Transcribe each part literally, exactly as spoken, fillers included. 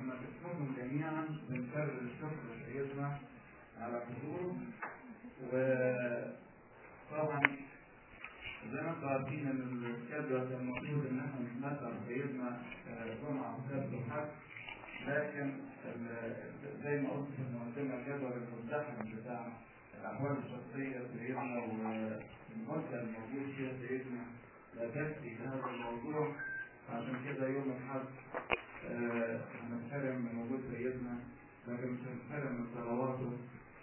احنا باسمكم جميعا بنكرر الشكر لسيدنا على حضوره. وطبعا زي ما انتم عارفين ان الجدول كان المفروض ان احنا نتمتع سيدنا جمعه وسبت وحد، لكن زي ما قلت في المقدمه الجدول المزدحم بتاع الاحوال الشخصيه سيدنا والمده الموجود فيها سيدنا لا تكفي هذا الموضوع، عشان كده يوم الاحد هنتحرم من وجود سيدنا، لكن مش هنتحرم من صلواته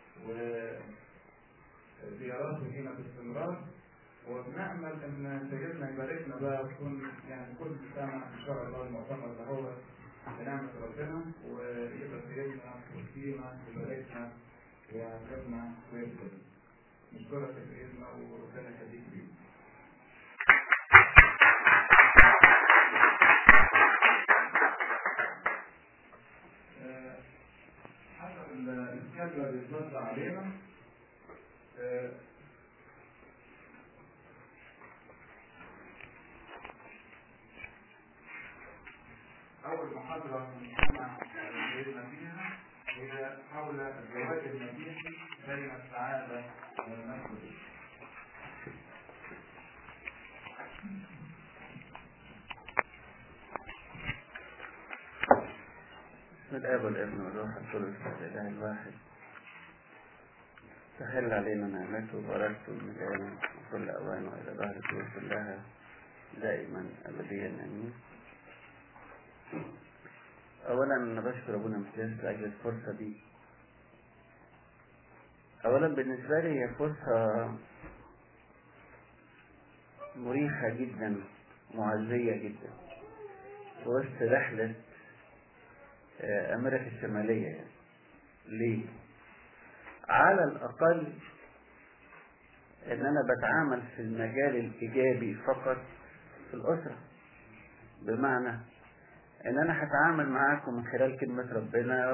وزياراته هنا باستمرار. وبنأمل ان سيدنا يباركنا بقى تكون يعني كل سنه ان شاء الله المؤتمر ده هو بنعمه ربنا، ويبقى سيدنا وسيما يباركنا ويعلمنا ويرشدنا. نشكرك يا سيدنا وربنا يهديك بيه. حسب الجدول اللي اتوزع علينا، أول محاضرة نسمع سيدنا فيها هي حول الزواج المسيحي بين السعادة والمسؤولية. بسم الآب والابن والروح القدس الإله الواحد. تحل علينا نعمته وبركته من الآن وكل أوان وإلى ظهر الدور كلها دائما أبديا آمين. أولا أنا بشكر أبونا مكياس لأجل الفرصة دي. أولا بالنسبة لي هي فرصة مريحة جدا، معزية جدا في وسط رحلة أمريكا الشمالية. يعني ليه؟ على الأقل إن أنا بتعامل في المجال الإيجابي فقط في الأسرة، بمعنى إن أنا هتعامل معاكم من خلال كلمة ربنا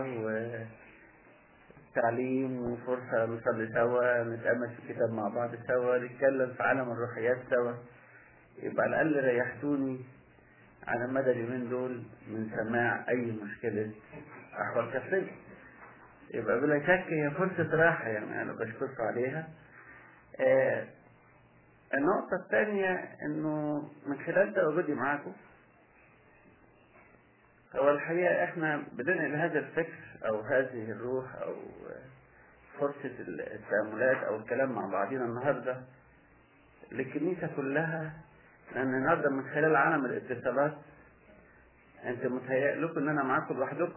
وتعليم وفرصة نصلي سوا، نتأمل في الكتاب مع بعض سوا، نتكلم في عالم الروحيات سوا. يبقى على الأقل ريحتوني على مدى اليومين دول من سماع أي مشكلة أحوال شخصية. يبقى بلا شك هي فرصة راحة، يعني أنا بشكركم عليها. آه النقطة الثانية إنه من خلال تواجدي معاكم، هو الحقيقة إحنا بننقل هذا الفكر أو هذه الروح أو فرصة التأملات أو الكلام مع بعضنا النهاردة للكنيسة كلها، لأن النهاردة من خلال عالم الاتصالات أنت متهيأ لكم إن أنا معاكم لوحدكم،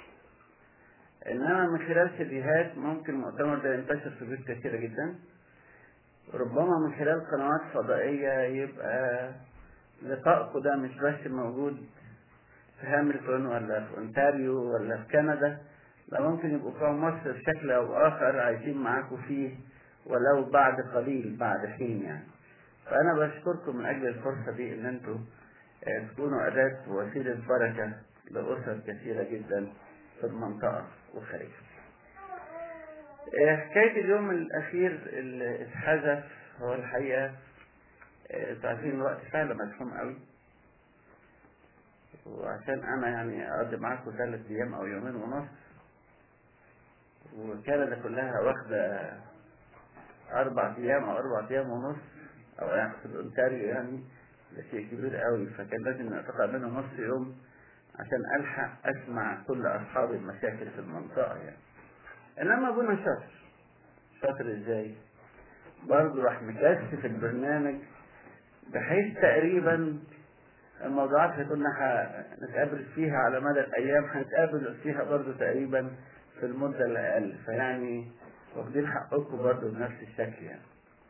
إنما من خلال سيديهات ممكن المؤتمر ده ينتشر في بيوت كثيرة جدا. ربما من خلال قنوات فضائية يبقى لقائكم ده مش بس موجود في هاملتون ولا في أونتاريو ولا في كندا، لا ممكن يبقوا في مصر بشكل أو آخر عايشين معاكم فيه ولو بعد قليل بعد حين. يعني فأنا بشكركم من أجل الفرصة دي إن أنتم تكونوا أداة وسيلة بركة لأسر كثيرة جدا في المنطقة وخارجها. حكاية اليوم الأخير اللي اتحذف هو الحقيقة تعرفين الوقت فعلا مزحوم قوي، وعشان أنا يعني أقضي معاكم ثلاث أيام أو يومين ونص، وكندا كلها واخدة أربع أيام أو أربع أيام ونص أو يعني في الأونتاريو، يعني ده شيء كبير قوي، فكان لازم أتقع منه نص يوم عشان ألحق أسمع كل أصحاب المشاكل في المنطقة. يعني إنما أبونا شاطر شاطر إزاي؟ برضه راح مكثف البرنامج بحيث تقريبا الموضوعات اللي كنا نتقابل فيها على مدى الأيام هنتقابل فيها برضه تقريبا في المدة الأقل، فيعني واخدين حقكم برضه بنفس الشكل. يعني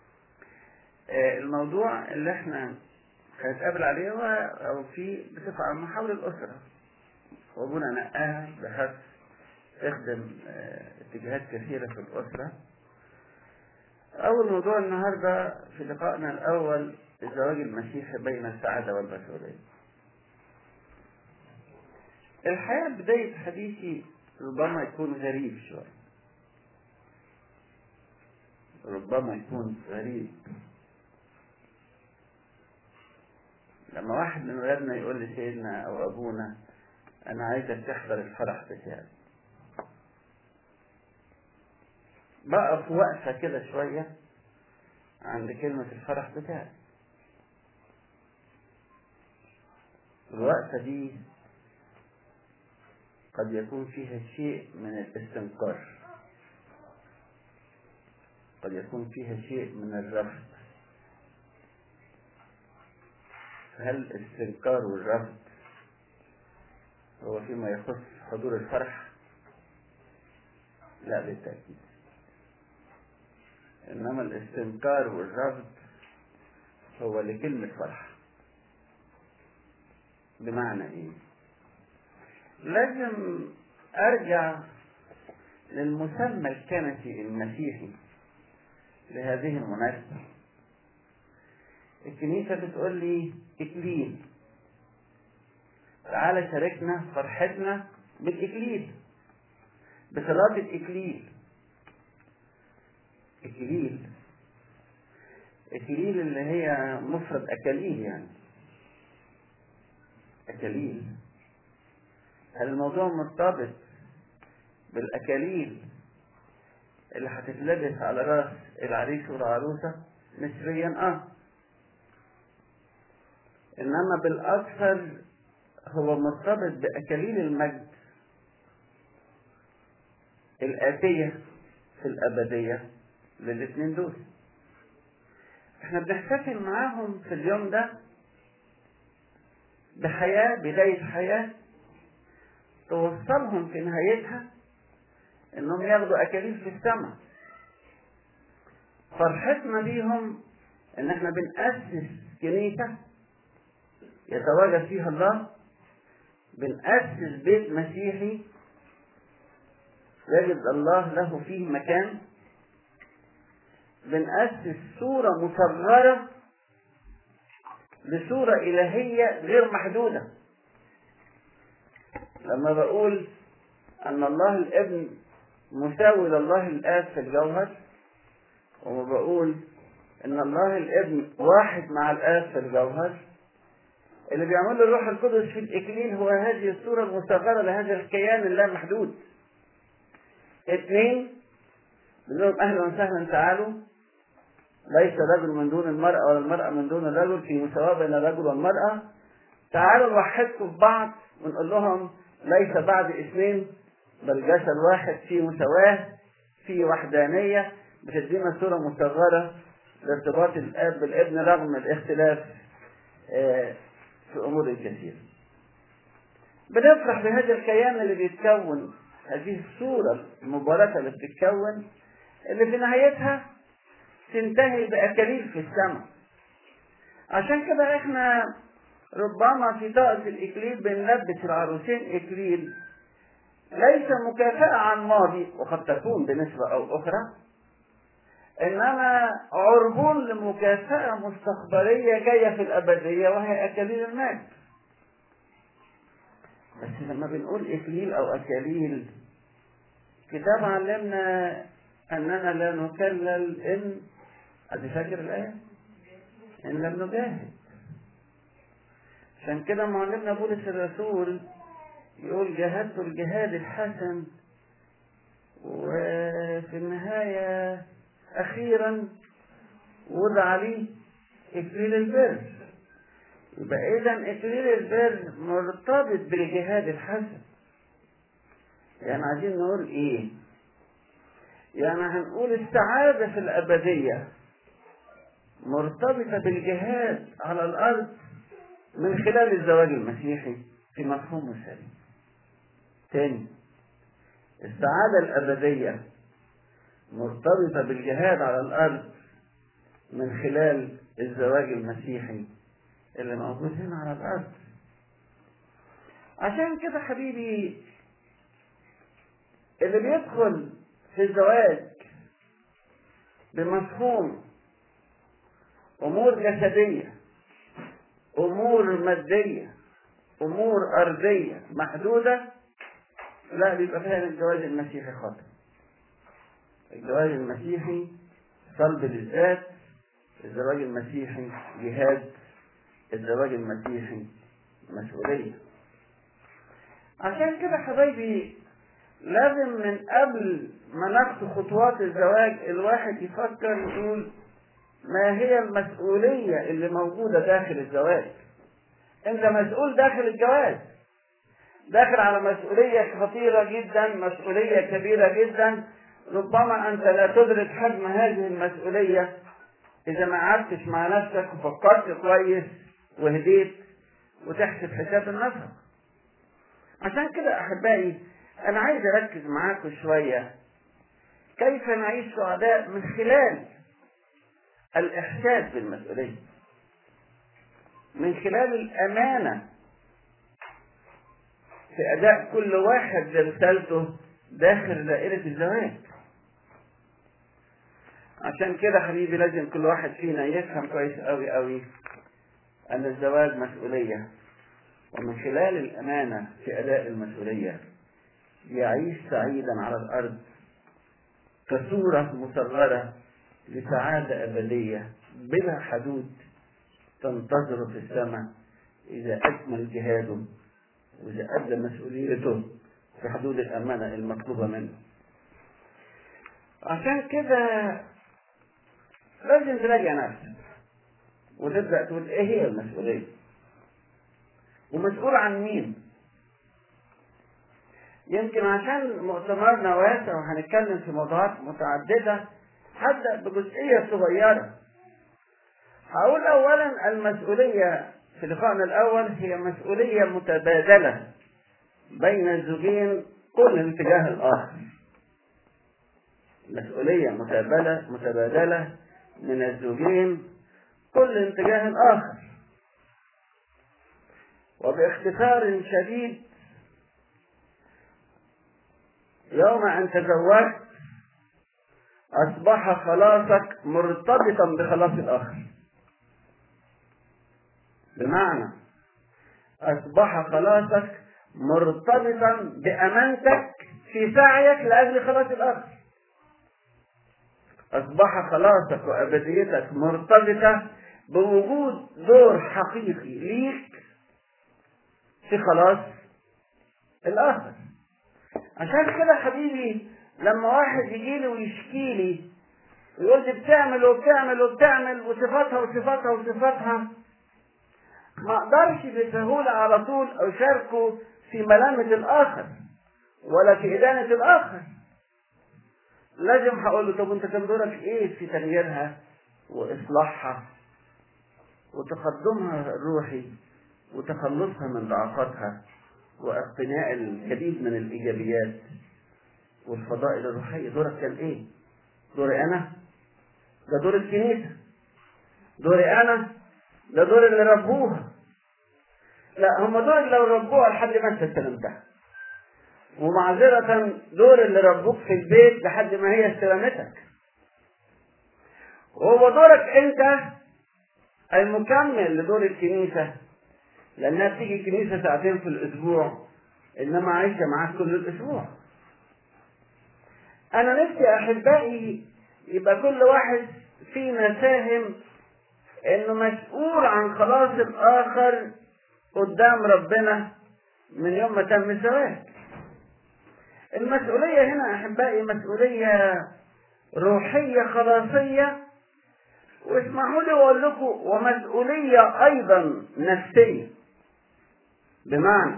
الموضوع اللي احنا هنتقابل عليه هو أو في بصفة عامة حول الأسرة، وابونا نقاها بحيث تخدم اتجاهات كثيرة في الأسرة. أول موضوع النهاردة في لقائنا الأول الزواج المسيحي بين السعادة والمسؤولية. الحقيقة بداية حديثي ربما يكون غريب شوية، ربما يكون غريب لما واحد من ولادنا يقول لسيدنا أو أبونا أنا عايزك تحضر الفرح بتاعي. بقف وقفة كده شوية عند كلمة الفرح بتاعي. الوقفة دي قد يكون فيها شيء من الاستنكار، قد يكون فيها شيء من الرفض. هل الاستنكار والرفض هو فيما يخص حضور الفرح؟ لا بالتأكيد. إنما الاستنكار والرفض هو لكلمة فرح. بمعنى إيه؟ لازم أرجع للمسمى الكنسي المسيحي لهذه المناسبة. الكنيسة بتقول لي إكليل، تعالى شاركنا فرحتنا بالإكليل، بصلاة الإكليل. إكليل إكليل اللي هي مفرد أكاليل، يعني أكاليل. هل الموضوع مرتبط بالأكاليل اللي هتتلبس على راس العريس والعروسة؟ نسبيا اه، انما بالاكثر هو مرتبط باكاليل المجد الآتية في الأبدية للاثنين دول. احنا بنحتفل معاهم في اليوم ده بحياة، بداية حياة توصلهم في نهايتها انهم ياخدوا اكاليل في السماء. فرحتنا بيهم ان احنا بنأسس كنيسة يتواجد فيها الله، بنأسس بيت مسيحي يجد الله له فيه مكان، بنأسس صورة مصغرة لصورة إلهية غير محدودة. لما بقول أن الله الابن مساوي لله الآب في الجوهر، وما بقول أن الله الابن واحد مع الآب في الجوهر، اللي بيعمل الروح القدس في الإكليل هو هذه الصورة المصغرة لهذا الكيان اللامحدود. اثنين، بنقول لهم أهلا وسهلا، تعالوا، ليس رجل من دون المرأة ولا المرأة من دون الرجل، في مساواة بين الرجل والمرأة. تعالوا نوحدكم في بعض ونقول لهم ليس بعد اثنين بل جسد واحد، في مساواة، في وحدانية، بتدينا صورة مصغرة لارتباط الآب بالابن رغم الاختلاف في أمور كثيرة. بنفرح بهذا الكيان اللي بيتكون، هذه الصورة المباركة اللي بتتكون، اللي في نهايتها تنتهي بأكاليل في السماء. عشان كده احنا ربما في طاقة الإكليل بنلبس العروسين إكليل ليس مكافأة عن ماضي، وقد تكون بنسبة أو أخرى، إنما عربون لمكافأة مستقبلية جاية في الأبدية، وهي أكاليل المجد. بس لما بنقول إكليل أو أكاليل، كتاب علمنا أننا لا نكلل إن، أدي فاكر الآية؟ إن لم نجاهد. عشان كده معلمنا بولس الرسول يقول جاهدت الجهاد الحسن، وفي النهاية أخيرا وضع لي إكليل البر. يبقى إذا إكليل البر مرتبط بالجهاد الحسن. يعني عايزين نقول إيه؟ يعني هنقول السعادة في الأبدية مرتبطة بالجهاد على الأرض من خلال الزواج المسيحي في مفهومه السليم. ثاني، السعادة الأبدية مرتبطة بالجهاد على الأرض من خلال الزواج المسيحي اللي موجود هنا على الأرض. عشان كده حبيبي، اللي بيدخل في الزواج بمفهوم أمور جسدية، أمور مادية، أمور أرضية محدودة، لا، بيبقى فيها الجواز المسيحي خاطئ. الجواز المسيحي صلب للذات، الزواج المسيحي جهاد، الزواج المسيحي مسؤولية. عشان كده حبايبي لازم من قبل ما ناخد خطوات الزواج الواحد يفكر يقول ما هي المسؤولية اللي موجودة داخل الزواج. انت مسؤول داخل الجواز، داخل على مسؤولية خطيرة جدا، مسؤولية كبيرة جدا. ربما انت لا تدرك حجم هذه المسؤولية اذا ما قعدتش مع نفسك وفكرت كويس وهديت وتحسب حساب النفس. عشان كده احبائي انا عايز اركز معاكم شوية كيف نعيش سعداء من خلال الاحساس بالمسؤولية، من خلال الامانة في اداء كل واحد لرسالته داخل دائرة الزواج. عشان كده حبيبي لازم كل واحد فينا يفهم كويس قوي قوي ان الزواج مسؤولية، ومن خلال الامانة في اداء المسؤولية يعيش سعيدا على الارض كصورة مصغرة لسعادة ابدية بلا حدود تنتظره في السماء اذا اكمل جهاده واذا ادى مسؤوليته في حدود الامانة المطلوبة منه. عشان كده لازم تراجع نفسك وتبدأ تقول ايه هي المسؤولية ومسؤول عن مين. يمكن عشان مؤتمرنا واسع وهنتكلم في موضوعات متعددة هبدأ بجزئية صغيرة. هقول اولا المسؤولية في لقائنا الاول هي مسؤولية متبادلة بين الزوجين كل اتجاه الاخر. مسؤولية متبادلة متبادلة من الزوجين كل اتجاه الاخر. وباختصار شديد يوم ان تزوجت اصبح خلاصك مرتبطا بخلاص الاخر. بمعنى اصبح خلاصك مرتبطا بامانتك في سعيك لاجل خلاص الاخر. اصبح خلاصك وابديتك مرتبطة بوجود دور حقيقي ليك في خلاص الاخر. عشان كده حبيبي لما واحد يجي لي ويشكي لي ويقول لي بتعمل وبتعمل وبتعمل وصفاتها وصفاتها وصفاتها، ما اقدرش بسهولة على طول اشاركه في ملامة الاخر ولا في ادانة الاخر. لازم هقول له طب انت كان دورك ايه في تغييرها واصلاحها وتقدمها الروحي وتخلصها من ضعفاتها واقتناء الجديد من الايجابيات والفضائل الروحية. دورك كان ايه؟ دوري انا؟ ده دور الكنيسة. دوري انا؟ ده دور اللي ربوها. لا، هم دور اللي ربوها لحد ما انت استلمتها، ومعذرة دور اللي ربوك في البيت لحد ما هي استلمتك. وهو دورك انت المكمل لدور الكنيسة، لانها بتيجي الكنيسة ساعتين في الاسبوع انما عايشة معاك كل الاسبوع. انا نفسي احبائي يبقى كل واحد فينا فاهم انه مسؤول عن خلاص الاخر قدام ربنا من يوم ما تم الزواج. المسؤولية هنا احبائي مسؤولية روحية خلاصية، واسمحوا لي اقول لكم ومسؤولية ايضا نفسية. بمعنى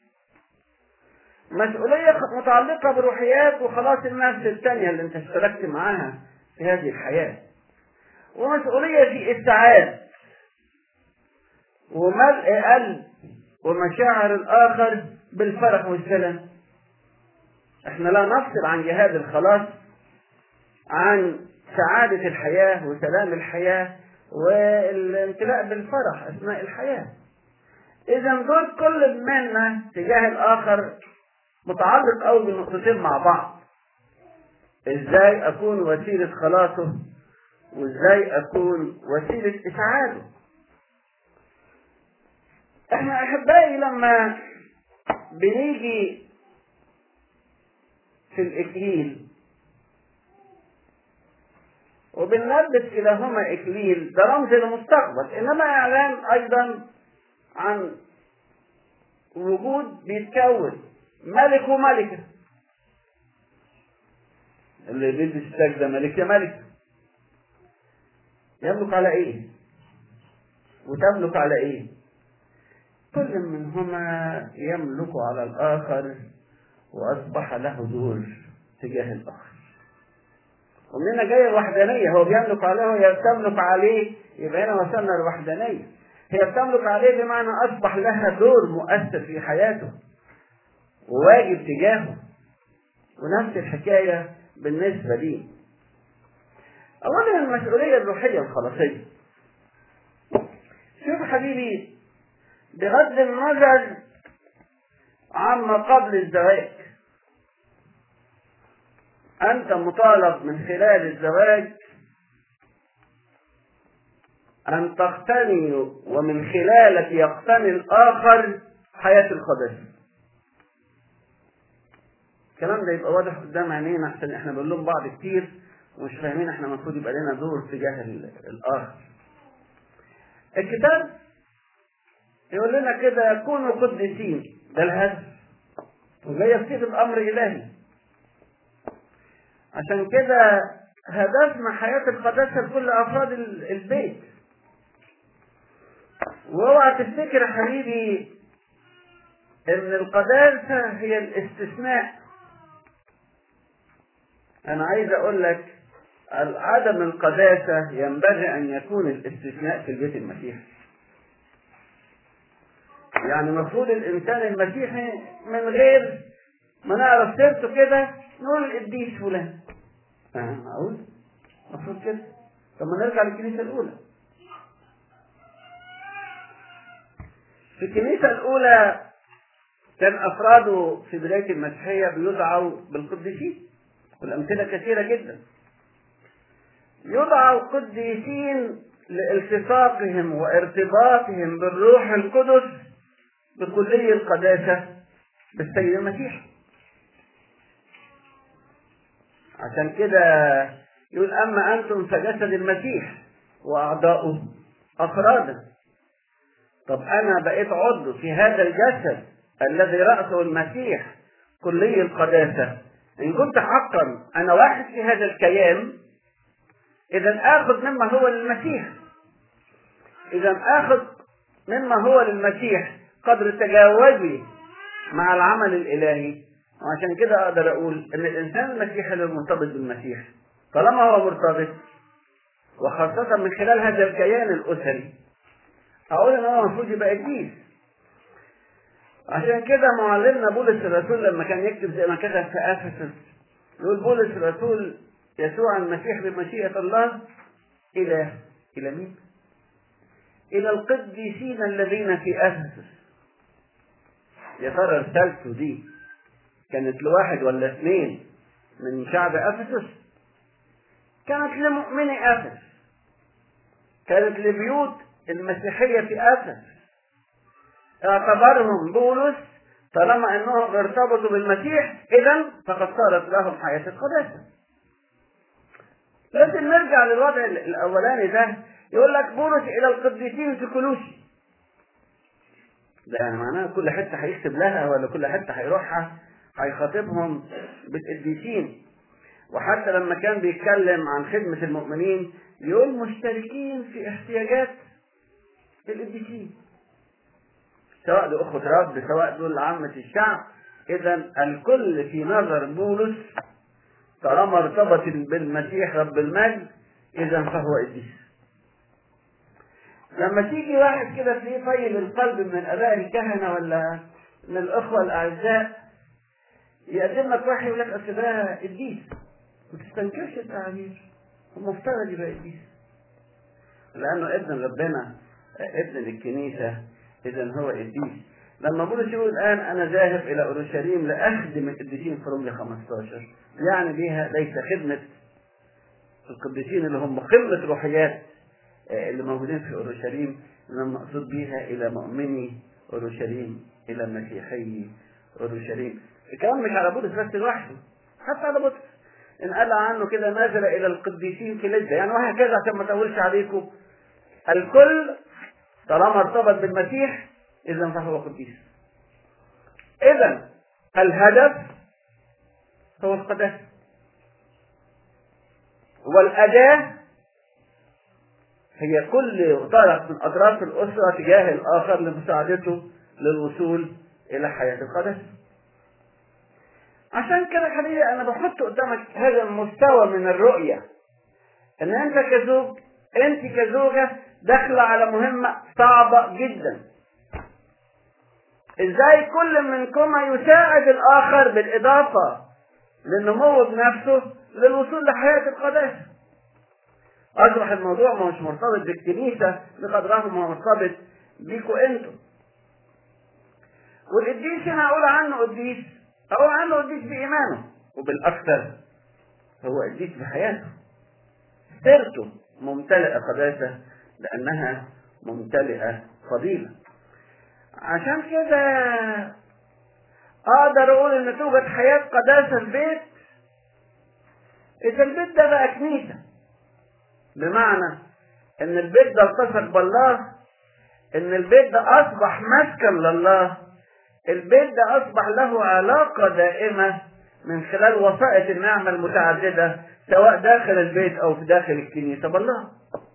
مسؤولية متعلقة بروحيات وخلاص النفس الثانية اللي انت اشتركت معاها في هذه الحياة، ومسؤولية في السعادة وملء قلب ومشاعر الآخر بالفرح والسلام. احنا لا نفصل عن جهاد الخلاص عن سعادة الحياة وسلام الحياة والامتلاء بالفرح أثناء الحياة. إذا دول كل منا تجاه الآخر متعلق أو بالنقطتين مع بعض. إزاي أكون وسيلة خلاصه وإزاي أكون وسيلة إسعاده. إحنا أحبائي لما بنيجي في الإكليل وبنلبس كلاهما إكليل، ده رمز للمستقبل، إنما إعلان أيضا عن وجود بيتكون ملك وملكة. اللي بيلبس التاج ده ملك يا ملك. يملك على ايه وتملك على ايه؟ كل منهما يملك على الآخر وأصبح له دور تجاه الآخر. ومننا جاية الوحدانية، هو بيملك عليه وهي بتملك عليه، يبقى هنا وصلنا الوحدانية. هي بتملك عليه بمعنى أصبح لها دور مؤثر في حياته وواجب تجاهه. ونفس الحكاية بالنسبة لي. أولا المسؤولية الروحية الخلاصية. شوف حبيبي، بغض النظر عما قبل الزواج، أنت مطالب من خلال الزواج أن تقتني ومن خلالك يقتني الآخر حياة القداسة. الكلام ده يبقى واضح قدام عينينا، عشان احنا بنلوم بعض كتير ومش فاهمين احنا المفروض يبقى لنا دور تجاه الآخر. الكتاب يقول لنا كده كونوا قديسين، ده الهدف، وجاي بصيغة أمر إلهي. عشان كده هدفنا حياة القداسة لكل أفراد البيت. واوعى تفتكر يا حبيبي إن القداسة هي الاستثناء. أنا عايز أقول لك عدم القداسة ينبغي أن يكون الاستثناء في البيت المسيحي. يعني المفروض الإنسان المسيحي من غير ما نعرف سيرته كده نقول القديس فلان. أه أقول المفروض كده. طب ما نرجع للكنيسة الأولى. في الكنيسة الأولى كان أفراده في بداية المسيحية بيدعوا بالقديسين، والأمثلة كثيرة جدا. يدعوا قديسين لالتصاقهم وارتباطهم بالروح القدس بكلية القداسة بالسيد المسيح. عشان كده يقول أما أنتم فجسد المسيح وأعضاؤه أفرادا. طب أنا بقيت عضو في هذا الجسد الذي رأسه المسيح كلية القداسة. إن كنت حقا أنا واحد في هذا الكيان، إذا آخذ مما هو للمسيح. إذا آخذ مما هو للمسيح قدر تجاوزي مع العمل الإلهي. وعشان كده أقدر أقول إن الإنسان المسيحي اللي مرتبط بالمسيح طالما هو مرتبط، وخاصة من خلال هذا الكيان الأسري، أقول إن هو المفروض يبقى قديس. عشان كده معلمنا بولس الرسول لما كان يكتب زي ما كتب في أفسس، يقول بولس الرسول يسوع المسيح بمشيئة الله إلى إلى مين؟ إلى القديسين الذين في أفسس. يا ترى رسالته دي كانت لواحد ولا اثنين من شعب أفسس؟ كانت لمؤمني أفسس، كانت لبيوت المسيحية في أفسس. اعتبرهم بولس طالما أنهم ارتبطوا بالمسيح إذن فقد صارت لهم حياة القداسة. لكن نرجع للوضع الأولاني ده، يقول لك بولس إلى القديسين في كولوسي. ده يعني معناه كل حتة هيكتب لها ولا كل حتة هيروحها هيخاطبهم بالقديسين. وحتى لما كان بيتكلم عن خدمة المؤمنين يقول مشتركين في احتياجات القديسين، سواء لأخوة رب سواء دول عامة الشعب. إذا الكل في نظر بولس طالما ارتبط بالمسيح رب المجد إذا فهو قديس. لما تيجي واحد كده تلاقيه طيب القلب من اباء الكهنه ولا من الاخوه الاعزاء يقدم لك واحد يقول لك اصل ده قديس، ما تستنكرش التعبير، المفترض يبقى قديس لانه ابن ربنا ابن للكنيسه، اذا هو قديس. لما بولس يقول الان انا ذاهب الى اورشليم لاخدم القديسين في رومية خمستاشر، يعني بيها ليس خدمه القديسين اللي هم قمه روحيات اللي موجودين في أورشليم، لما مقصود بيها إلى مؤمني أورشليم، إلى مسيحي أورشليم. الكلام مش على بولس بس لوحده، حتى على بطرس إن قال عنه كده نزل إلى القديسين في لجة، يعني وهكذا عشان ما أطولش عليكم. الكل طالما ارتبط بالمسيح إذا فهو قديس. إذا الهدف هو القداسة، والأداة هي كل طرف من أطراف الأسرة تجاه الآخر لمساعدته للوصول إلى حياة القداسة. عشان كده حبيبي أنا بحط قدامك هذا المستوى من الرؤية، إن أنت كزوج، أنت كزوجة داخلة على مهمة صعبة جدا. إزاي كل منكما يساعد الآخر بالإضافة للنمو بنفسه للوصول لحياة القداسة. أصبح الموضوع مش مرتبط بالكنيسة بقدر ما هو مرتبط بيكوا أنتوا. والقديس هنا أقول عنه قديس، أقول عنه قديس بإيمانه، وبالأكثر هو قديس بحياته. سيرته ممتلئة قداسة لأنها ممتلئة فضيلة. عشان كده أقدر أقول إن توجد حياة قداسة في البيت إذا البيت ده بقى كنيسة، بمعنى إن البيت ده التصق بالله، إن البيت ده أصبح مسكن لله، البيت ده أصبح له علاقة دائمة من خلال وسائط النعمة المتعددة سواء داخل البيت أو في داخل الكنيسة بالله.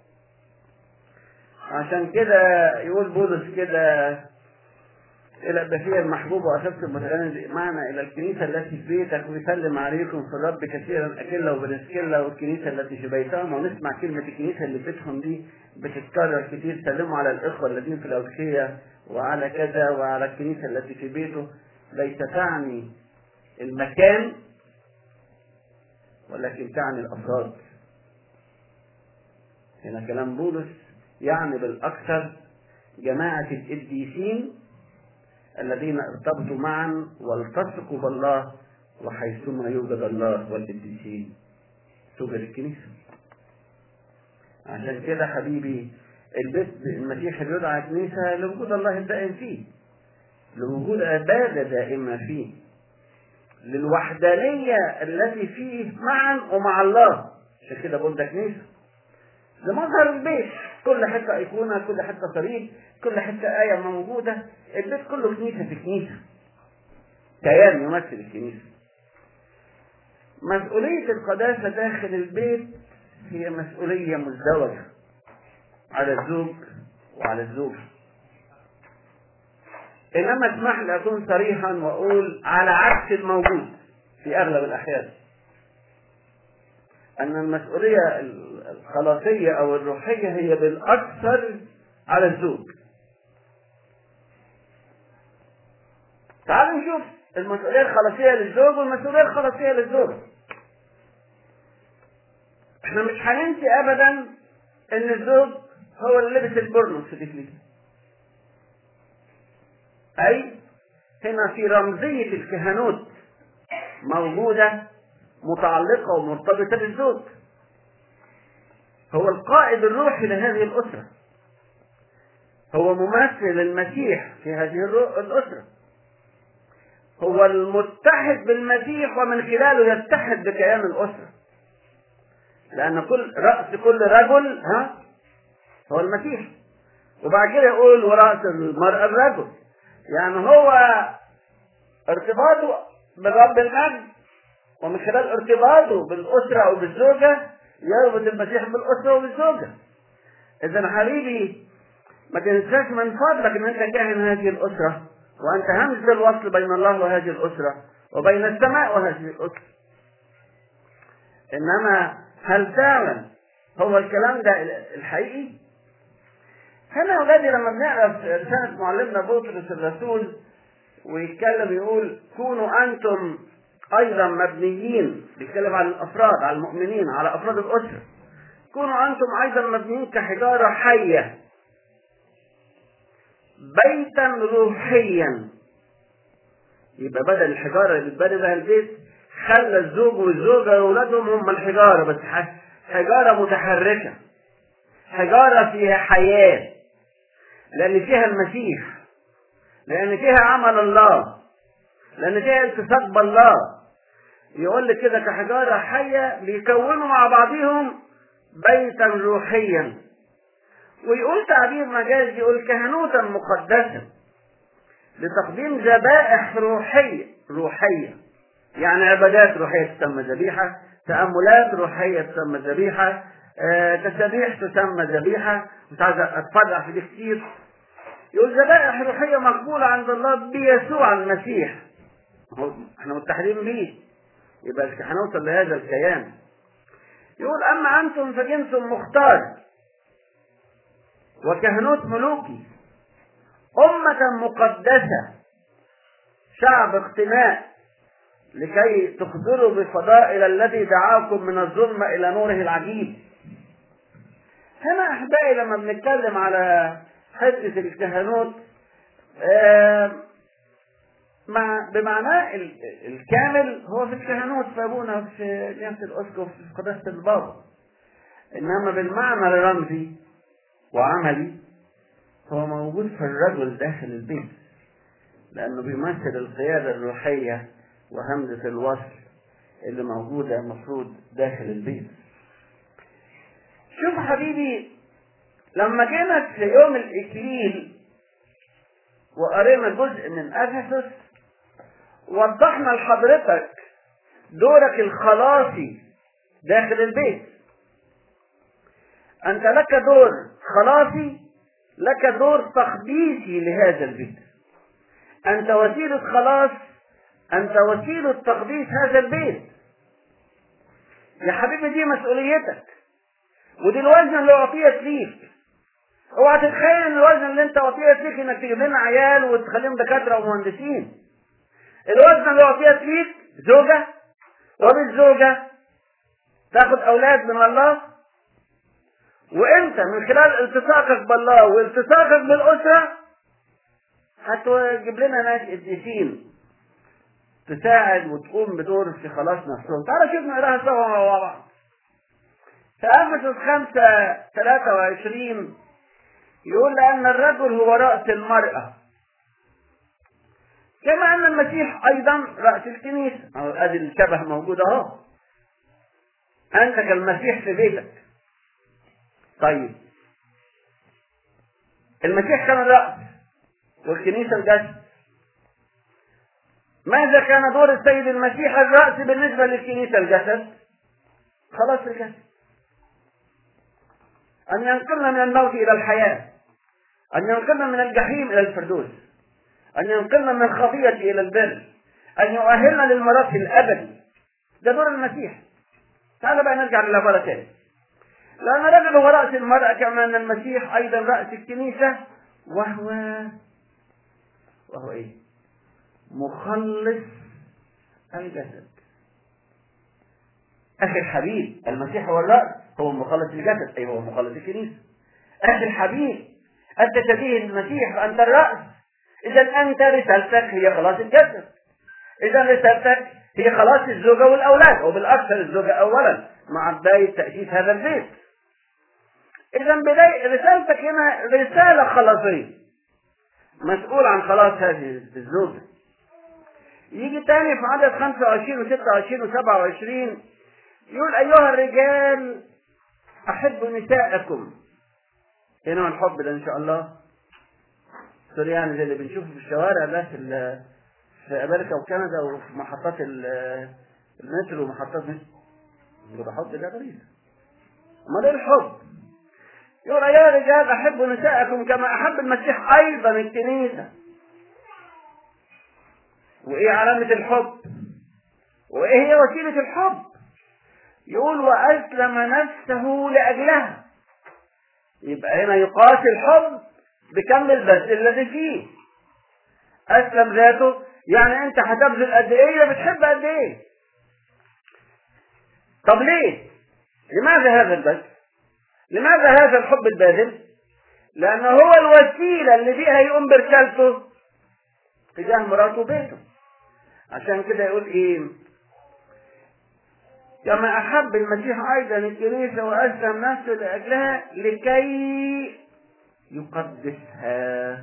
عشان كده يقول بولس كده إلى البشير المحبوب وأساس المتغنى معنا إلى الكنيسة التي في بيتك ويسلم عليكم في الرب كثيرا أكلة وبرسكلة، والكنيسة التي في بيتهم. ونسمع كلمة الكنيسة اللي في بيتهم دي بتتكرر كتير، سلموا على الإخوة الذين في الأوكية وعلى كذا وعلى الكنيسة التي في بيته. ليس تعني المكان ولكن تعني الأفراد. هنا كلام بولس يعني بالأكثر جماعة القديسين الذين ارتبطوا معا والتصقوا بالله، وحيثما يوجد الله والقديسين توجد الكنيسة. عشان كده حبيبي البيت المسيح اللي يدعى كنيسة لوجود الله الدائم فيه، لوجود عبادة دائمة فيه، للوحدانية التي فيه معا ومع الله. عشان كده بقول ده كنيسة. لمظهر البيت كل حتة أيقونة، كل حتة صليب، كل حتة آية موجودة. البيت كله كنيسة في كنيسة، كيان يمثل الكنيسة. مسؤولية القداسة داخل البيت هي مسؤولية مزدوجة على الزوج وعلى الزوجة. إنما اسمح لي أكون صريحا وأقول على عكس الموجود في أغلب الأحيان، أن المسؤولية الخلاقية أو الروحية هي بالأكثر على الزوج. تعالوا نشوف المسؤولية الخلاقية للزوج والمسؤولية الخلاقية للزوجة. احنا مش هننسي أبدا أن الزوج هو اللي لبس البرنس في الإكليل، أي هنا في رمزية الكهنوت موجودة متعلقة ومرتبطة بالزوج. هو القائد الروحي لهذه الأسرة، هو ممثل المسيح في هذه الأسرة، هو المتحد بالمسيح ومن خلاله يتحد بكيان الأسرة، لأن كل رأس كل رجل ها هو المسيح. وبعد كده يقول ورأس المرأة الرجل، يعني هو ارتباطه بالرب المجد ومن خلال ارتباطه بالأسرة أو بالزوجة يربط المسيح بالأسرة وبالزوجة. إذا حبيبي ما تنساش من فضلك إن أنت كاهن هذه الأسرة، وأنت همز الوصل بين الله وهذه الأسرة وبين السماء وهذه الأسرة. إنما هل فعلا هو الكلام ده الحقيقي؟ هنا يا أولادي لما بنعرف رسالة معلمنا بطرس الرسول ويتكلم يقول كونوا أنتم أيضا مبنيين، بيتكلم عن الأفراد، على المؤمنين، على أفراد الأسرة. كونوا أنتم أيضا مبنيين كحجارة حية بيتا روحيا. يبقى بدل الحجارة اللي بتبني بها البيت خلى الزوج والزوجة وأولادهم هم الحجارة، بس حجارة متحركة، حجارة فيها حياة، لأن فيها المسيح، لأن فيها عمل الله، لأن فيها التصاق بالله. يقول لك كده كحجارة حية بيكونوا مع بعضهم بيتا روحيا. ويقول تعبير مجازي، يقول كهنوتا مقدسا لتقديم ذبائح روحية روحية، يعني عبادات روحية تسمى ذبيحة، تأملات روحية تسمى ذبيحة، آه، تسابيح تسمى ذبيحة. مش عايز أتفرع في دي كتير. يقول ذبائح روحية مقبولة عند الله بيسوع المسيح، احنا متحدين بيه، يبقى هنوصل لهذا الكيان. يقول أما أنتم فجنس مختار وكهنوت ملوكي، أمة مقدسة، شعب اقتناء، لكي تخبروا بفضائل الذي دعاكم من الظلمة إلى نوره العجيب. هنا أحبائي لما بنتكلم على حتة الكهنوت آه مع بمعناه الكامل هو في الكهنوت في أبونا في نيافة الأسقف في قداسة البابا، إنما بالمعنى الرمزي وعملي هو موجود في الرجل داخل البيت، لأنه بيمثل القيادة الروحية وهمزة الوصل اللي موجودة المفروض داخل البيت. شوف حبيبي، لما جينا في يوم الإكليل وقرينا جزء من أفسس وضحنا لحضرتك دورك الخلاصي داخل البيت. أنت لك دور خلاصي، لك دور تقديسي لهذا البيت. أنت وسيلة خلاص، أنت وسيلة تقديس هذا البيت. يا حبيبي دي مسؤوليتك، ودي الوزن اللي أعطيت ليك. اوعى تتخيل ان الوزن اللي انت أعطيت ليك انك تجيب لنا عيال وتخليهم دكاترة ومهندسين. الوزن اللي أعطيت ليك زوجة، وبالزوجة تاخد أولاد من الله، وانت من خلال التصاقك بالله والتصاقك بالأسرة هتجيب لنا ناس قديسين تساعد وتقوم بدور في خلاص نفسهم. تعالى شوف نقراها سوا مع بعض. في أفسس خمسة ثلاثة وعشرين يقول لأن الرجل هو رأس المرأة كما أن المسيح أيضا رأس الكنيسة. هذه الشبه موجودة اهو، أنت كالمسيح في بيتك. طيب المسيح كان الرأس والكنيسة الجسد، ماذا كان دور السيد المسيح الرأس بالنسبة للكنيسة الجسد؟ خلاص الجسد، أن ينقلنا من الموت إلى الحياة، أن ينقلنا من الجحيم إلى الفردوس، أن ينقلنا من الخطية إلى البر، أن يؤهلنا للميراث الأبدي. ده دور المسيح. تعال بقى نرجع للعبارة تاني. لأن الرجل هو رأس المرأة كما أن المسيح أيضا رأس الكنيسة، وهو وهو إيه؟ مخلص الجسد. أخي الحبيب، المسيح هو الرأس، هو مخلص الجسد، أي هو مخلص الكنيسة. أخي الحبيب، أنت شبيه المسيح فأنت الرأس، إذا أنت رسالتك هي خلاص الجسد، إذا رسالتك هي خلاص الزوجة والأولاد، وبالأكثر الزوجة أولا مع بداية تأسيس هذا البيت. إذا بداية رسالتك هنا رسالة خلاصية، مسؤول عن خلاص هذه الزوجة. يجي تاني في عدد خمسة وعشرين وستة وعشرين وسبعة وعشرين يقول أيها الرجال أحبوا نساءكم. هنا الحب ده إن شاء الله سوريان زي اللي بنشوفه في الشوارع ده في في أمريكا وكندا وفي محطات المترو ومحطات مترو. ده حب ده غريب. ما ده الحب. يقول أيها الرجال أحبوا نساءكم كما أحب المسيح أيضا الكنيسة. وإيه علامة الحب؟ وإيه هي وسيلة الحب؟ يقول وأسلم نفسه لأجلها. يبقى هنا يقاس الحب بكم البذل الذي فيه. أسلم ذاته يعني أنت هتبذل قد إيه بتحب قد إيه. طب ليه؟ لماذا هذا البذل؟ لماذا هذا الحب الباذل؟ لأنه هو الوسيلة اللي فيها يقوم برسالته تجاه مراته وبيته. عشان كده يقول إيه؟ كما أحب المسيح أيضا الكنيسة وأسلم نفسه لأجلها لكي يقدسها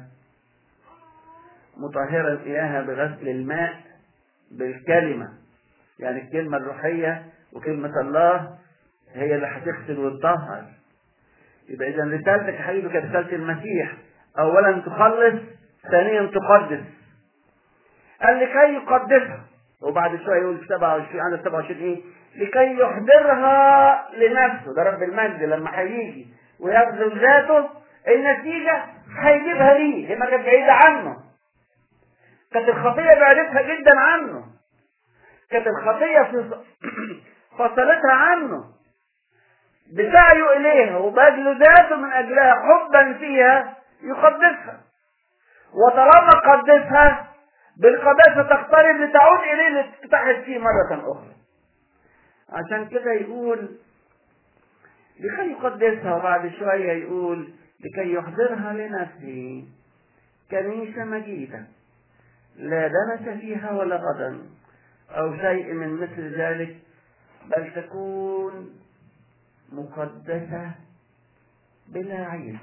مطهرا إياها بغسل الماء بالكلمة. يعني الكلمة الروحية وكلمة الله هي اللي هتغسل وتطهر. يبقى إذا رسالتك حبيبي كرسالة المسيح، أولا تخلص، ثانيا تقدس. قال لكي يقدسها، وبعد شويه يقول في سبعة وعشرين عدد سبعة وعشرين ايه؟ لكي يحضرها لنفسه. ده رب المجد لما هيجي ويبذل ذاته النتيجه هيجيبها ليه. هي ما كانت بعيده عنه، كانت الخطيه بعدتها جدا عنه، كانت الخطيه فصلتها عنه بسعيه اليها وبذل ذاته من اجلها حبا فيها يقدسها. وطالما قدسها بالقداسه تقترب لتعود اليه لتتحد فيه مره اخرى. عشان كده يقول لكي يقدسها، وبعد شويه يقول لكي يحضرها لنفسه كنيسه مجيده لا دنس فيها ولا غضن او شيء من مثل ذلك، بل تكون مقدسه بلا عيب.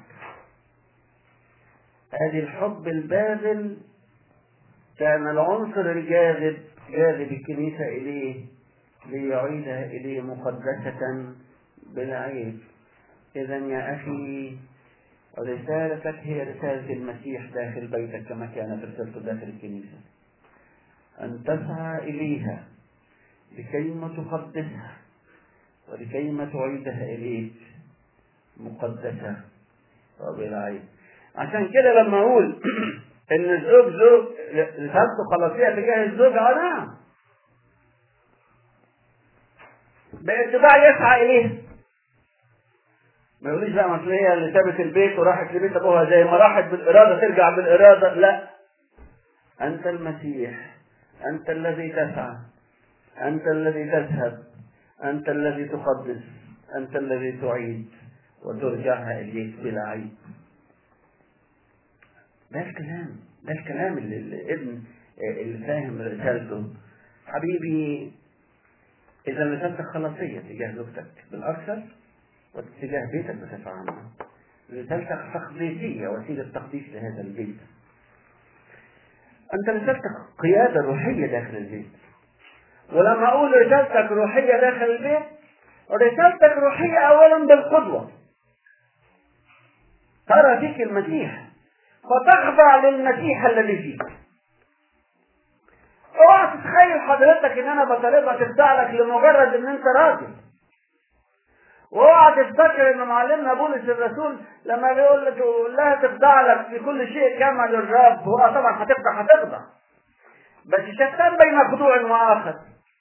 ادي الحب الباذل كان العنصر الجاذب جاذب الكنيسة إليه ليعيدها إليه مقدسة بلا عيب. إذا يا أخي رسالتك هي رسالة المسيح داخل بيتك كما كانت رسالته داخل الكنيسة، أن تسعى إليها لكيما تقدسها ولكيما تعيدها إليك مقدسة وبلا عيب. عشان كده لما أقول إن الزوج زوج رسالته خلاصية تجاه الزوج، أنا باتباع يسعى إليها. ما يقوليش بقى مثل هي اللي سابت البيت وراحت لبيت أبوها زي ما راحت بالإرادة ترجع بالإرادة، لا، أنت المسيح، أنت الذي تسعى، أنت الذي تذهب، أنت الذي تقدس، أنت الذي تعيد وترجعها إليك بلا عيب. ده الكلام، ده الكلام اللي الابن اللي فاهم رسالته. حبيبي إذا رسالتك خلاصية تجاه زوجتك بالأكثر واتجاه بيتك بصفة عامة، رسالتك تقديسية وسيلة تقديس لهذا البيت. أنت رسالتك قيادة روحية داخل البيت. ولما أقول رسالتك روحية داخل البيت، رسالتك روحية أولا بالقدوة، ترى فيك المسيح فتخضع للمسيح الذي فيك. اوعى تتخيل حضرتك ان انا بطالبها تخضع لك لمجرد ان انت راجل. واوعى تفتكر ان معلمنا بولس الرسول لما بيقول لك يقول لها تخضع لك في كل شيء كما للرب، هو طبعا هتخضع هتخضع، بس شتان بين خضوع واخر.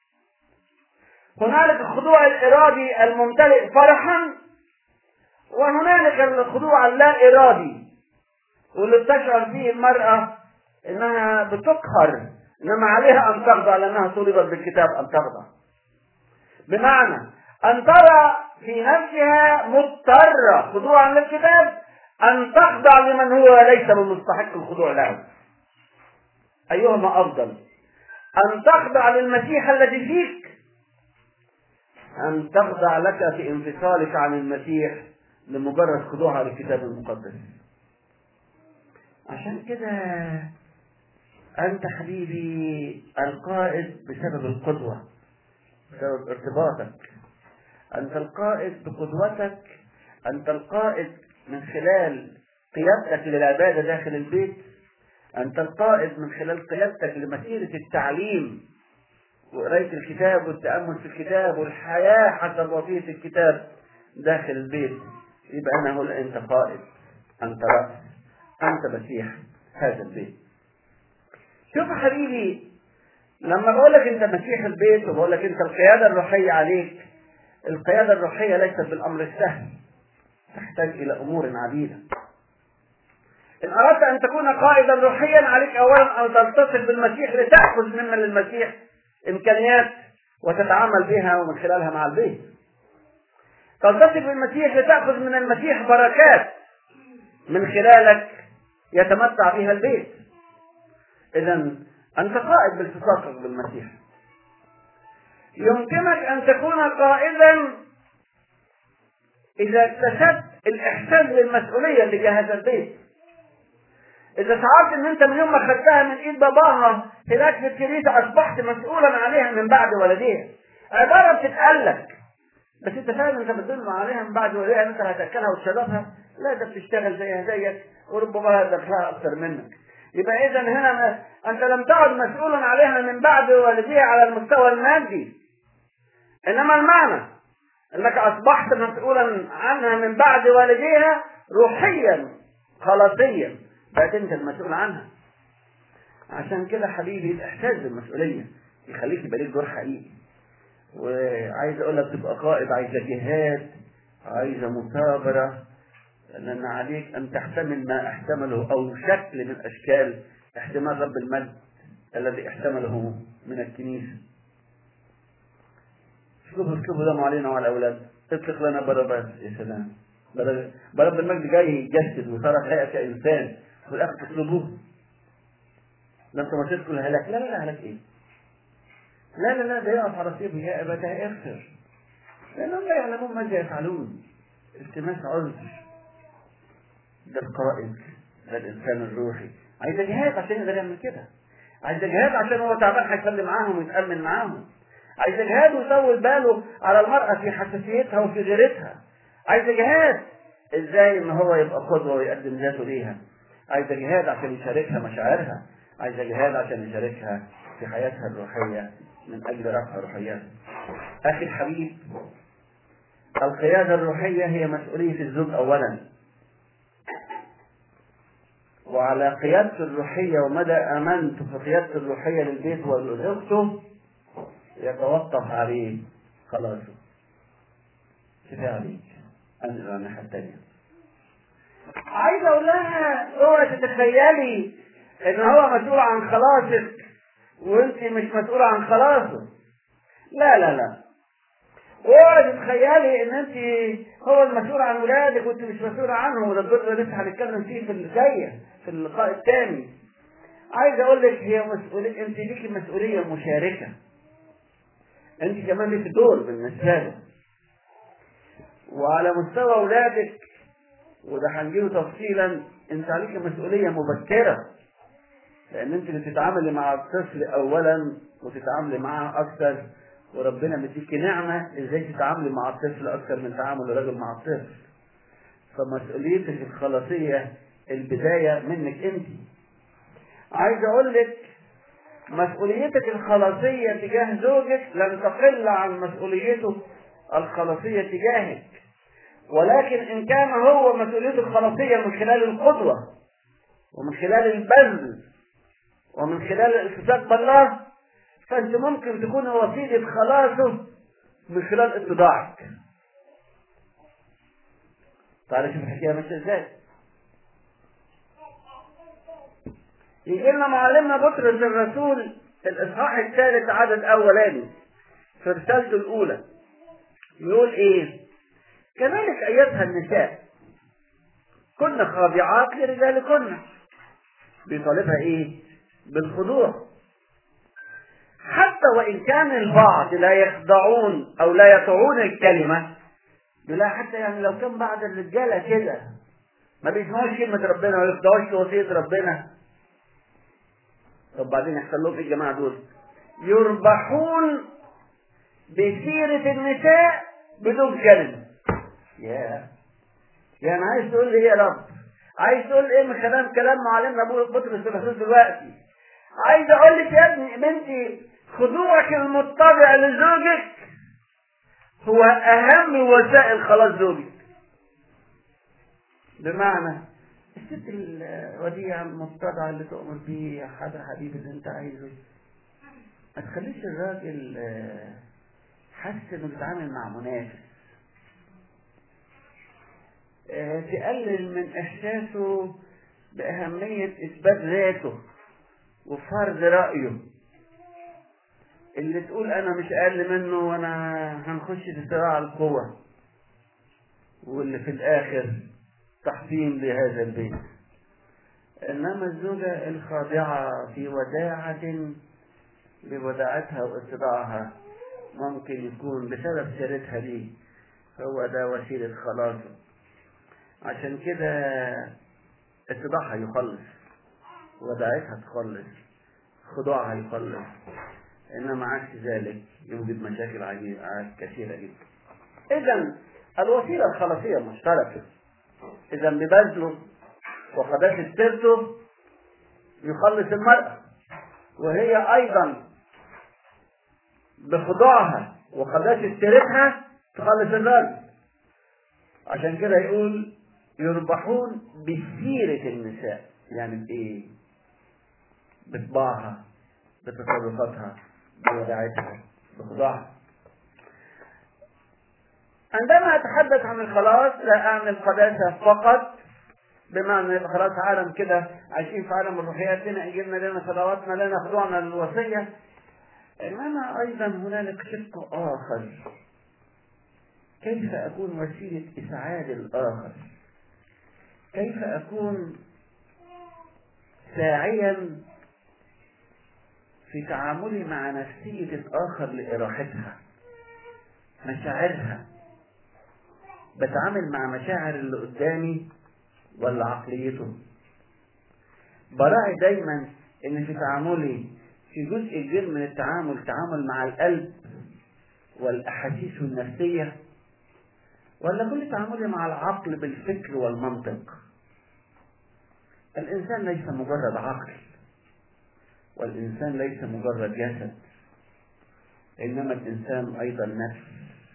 هنالك الخضوع الارادي الممتلئ فرحا، وهنالك الخضوع اللا ارادي واللي بتشعر فيه المرأة انها بتقهر، انما عليها ان تخضع لانها طلبت بالكتاب ان تخضع. بمعنى ان ترى في نفسها مضطرة خضوعا للكتاب ان تخضع لمن هو ليس بمستحق الخضوع له. ايهما افضل؟ ان تخضع للمسيح الذي فيك، ان تخضع لك في انفصالك عن المسيح لمجرد خضوعها للكتاب المقدس. عشان كده أنت حبيبي القائد بسبب القدوة، بسبب ارتباطك. أنت القائد بقدوتك، أنت القائد من خلال قيادتك للعبادة داخل البيت، أنت القائد من خلال قيادتك لمسيرة التعليم وقراية الكتاب والتأمل في الكتاب والحياة حسب وصية الكتاب داخل البيت. يبقى أنا أقول أنت قائد، أنت رأس، أنت مسيح هذا البيت. شوف حبيبي، لما بقول لك أنت مسيح البيت وبقول لك أنت القيادة الروحية عليك، القيادة الروحية ليست بالأمر السهل، تحتاج إلى أمور عديدة. إن أردت أن تكون قائدا روحيا عليك أولا أن تلتصق بالمسيح لتأخذ ممن للمسيح إمكانيات وتتعامل بها ومن خلالها مع البيت. تلتصق بالمسيح لتأخذ من المسيح بركات من خلالك يتمتع بها البيت. إذا أنت قائد بالتصاقك بالمسيح. يمكنك أن تكون قائدا إذا اكتسبت الإحساس بالمسؤولية تجاه هذا البيت. إذا شعرت إن أنت من يوم ما خدتها من إيد باباها هناك في الكنيسة أصبحت مسؤولا عليها من بعد ولديها. عبارة بتتقلك، بس أنت فاهم أنت بتدل عليها من بعد ولديها، أنت هتأكلها وتشربها؟ لا، ده بتشتغل زيها زيك وربما دخلها أكثر منك. يبقى إذا هنا ما أنت لم تعد مسؤولا عليها من بعد والديها على المستوى المادي، إنما المعنى أنك أصبحت مسؤولا عنها من بعد والديها روحيا خلاصيا، بقيت أنت المسؤول عنها. عشان كده حبيبي الإحساس بالمسؤولية يخليك يبقى ليك دور حقيقي. وعايز أقول لك تبقى قائد، عايزة جهاد، عايزة مثابرة، لأن عليك أن تحتمل ما احتمله أو شكل من أشكال احتمال رب المجد الذي احتمله من الكنيسة. شوفوا شوفوا دموا علينا وعلى الأولاد، اطلق لنا باراباس. يا سلام، رب المجد جاي يجسد وصار هيئة كإنسان، في الآخر تطلبوه. لم تمشيت كل هلاك. لا لا لا هلاك إيه؟ لا لا لا ده يقف على صيبه يا أبتاه اغفر، لأنهم لا يعلمون ماذا يفعلون. التماس عذر. ده القائد، ده الإنسان الروحي عايز جهاد عشان يقدر يعمل كده، عايز جهاد عشان هو تعبان هيسلم معاهم ويتأمن معاهم، عايز جهاد ويطول باله على المرأة في حساسيتها وفي غيرتها، عايز جهاد ازاي ان هو يبقى قدوة ويقدم ذاته ليها، عايز جهاد عشان يشاركها مشاعرها، عايز جهاد عشان يشاركها في حياتها الروحية من اجل رفع روحياتها. اخي الحبيب، القيادة الروحية هي مسؤولية الزوج اولا، وعلى قيادته الروحية ومدى امانته في قيادته الروحية للبيت ولزوجته يتوقف عليه خلاصه. كفاية عليك انزل على الناحية التانية. عايز اقول لها اوعي تتخيلي ان هو مسؤول عن خلاصك وانت مش مسؤولة عن خلاصه. لا لا لا، اوعي تتخيلي ان انت هو المسؤول عن ولادك وانت مش مسؤولة عنهم، وده الجزء اللي لسه هنتكلم فيه في الجاية في اللقاء الثاني. عايز اقول لك هي مسؤولية، انت ليكي مسؤولية مشاركة، انت كمان ليك دور بالنسبة له. وعلى مستوى اولادك وده هنجيله تفصيلا، انت عليك مسؤولية مبكرة، لان انت اللي تتعاملي مع الطفل اولا وتتعاملي معاه اكثر، وربنا مديكي نعمة ازاي تتعاملي مع الطفل اكثر من تعامل الرجل مع الطفل. فمسؤوليتك الخلاصية البداية منك انت. عايز اقول لك مسؤوليتك الخلاصية تجاه زوجك لن تقل عن مسؤوليته الخلاصية تجاهك، ولكن إن كان هو مسؤوليته الخلاصية من خلال القدوة ومن خلال البذل ومن خلال الالتزام بالله، فأنت ممكن تكون وسيلة خلاصه من خلال اتضاعك. تعالى شوف الحكاية ماشية ازاي. يجي لنا معلمنا بطرس الرسول الإصحاح الثالث عدد أولاني في رسالته الأولى يقول إيه؟ كذلك أيتها النساء كن خاضعات لرجالكن. بيطالبها إيه؟ بالخضوع، حتى وإن كان البعض لا يخضعون أو لا يطيعون الكلمة. لا حتى يعني لو كان بعض الرجالة كده ما بيسمعوش كلمة ربنا ولا يخضعوش لوصية ربنا، طب بعدين يحصل لهم إيه الجماعة دول؟ يربحون بسيرة النساء بدون كلمة. يا يعني عايز تقول لي ايه يا رب؟ عايز تقول ايه من خلال كلام معلمنا ابو بطرس الرسول دلوقتي؟ عايز اقول لك يا ابني بنتي خضوعك المتبع لزوجك هو اهم وسائل خلاص زوجك. بمعنى الست الوديعة المتبعة اللي تؤمر بيه يا حدا حبيبي اللي انت عايزه، ما تخليش الراجل حاسس انه بيتعامل مع منافس، تقلل من احساسه باهمية اثبات ذاته وفرض رأيه، اللي تقول انا مش اقل منه وانا هنخش في صراع القوة، واللي في الاخر تحطيم لهذا البيت. انما الزوجة الخاضعة في وداعة بوداعتها واتباعها ممكن يكون بسبب سيرتها ليه هو ده وسيلة خلاصه. عشان كده اتباعها يخلص، وداعتها تخلص، خضوعها يخلص، انما عكس ذلك يوجد مشاكل عديدة كثيرة جدا. اذا الوسيلة الخلاصية مشتركة، اذا ببذله وقداسة سيرته يخلص المرأة، وهي أيضا بخضوعها وقداسة سيرتها تخلص الرجل. عشان كده يقول يربحون بسيرة النساء، يعني بإيه؟ بطباعها، بتصرفاتها، بوداعتها، بخضوعها. عندما أتحدث عن الخلاص لا أعني القداسة فقط، بمعنى يبقى خلاص عالم كده عايشين في عالم الروحيات، لنا إجلنا لنا صلواتنا لنا خضوعنا للوصية، إنما أيضا هنالك شق آخر، كيف أكون وسيلة إسعاد الآخر، كيف أكون ساعيا في تعاملي مع نفسية الآخر لإراحتها، مشاعرها، بتعامل مع مشاعر اللي قدامي ولا عقليته. براعي دايما ان في تعاملي في جزء كبير من التعامل تعامل مع القلب والاحاسيس النفسية، ولا كل تعاملي مع العقل بالفكر والمنطق. الانسان ليس مجرد عقل، والانسان ليس مجرد جسد، انما الانسان ايضا نفس،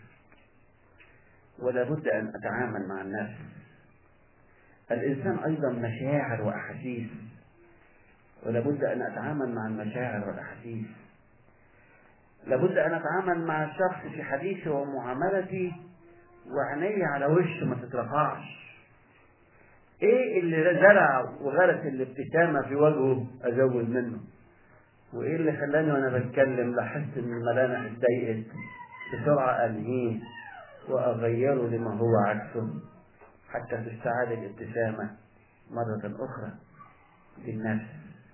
ولا بد ان اتعامل مع النفس. الانسان ايضا مشاعر واحاسيس، ولا بد ان اتعامل مع المشاعر والاحاسيس. لابد ان اتعامل مع الشخص في حديثي ومعاملتي وعيني على وشه ما تترفعش. ايه اللي زرع وغرس الابتسامة في وجهه ازود منه، وايه اللي خلاني وانا بتكلم لاحظت ان الملامح اتضايقت بسرعة انهيه واغيره لما هو عكسه، حتى تستعاد الابتسامة مرة اخرى بالنفس.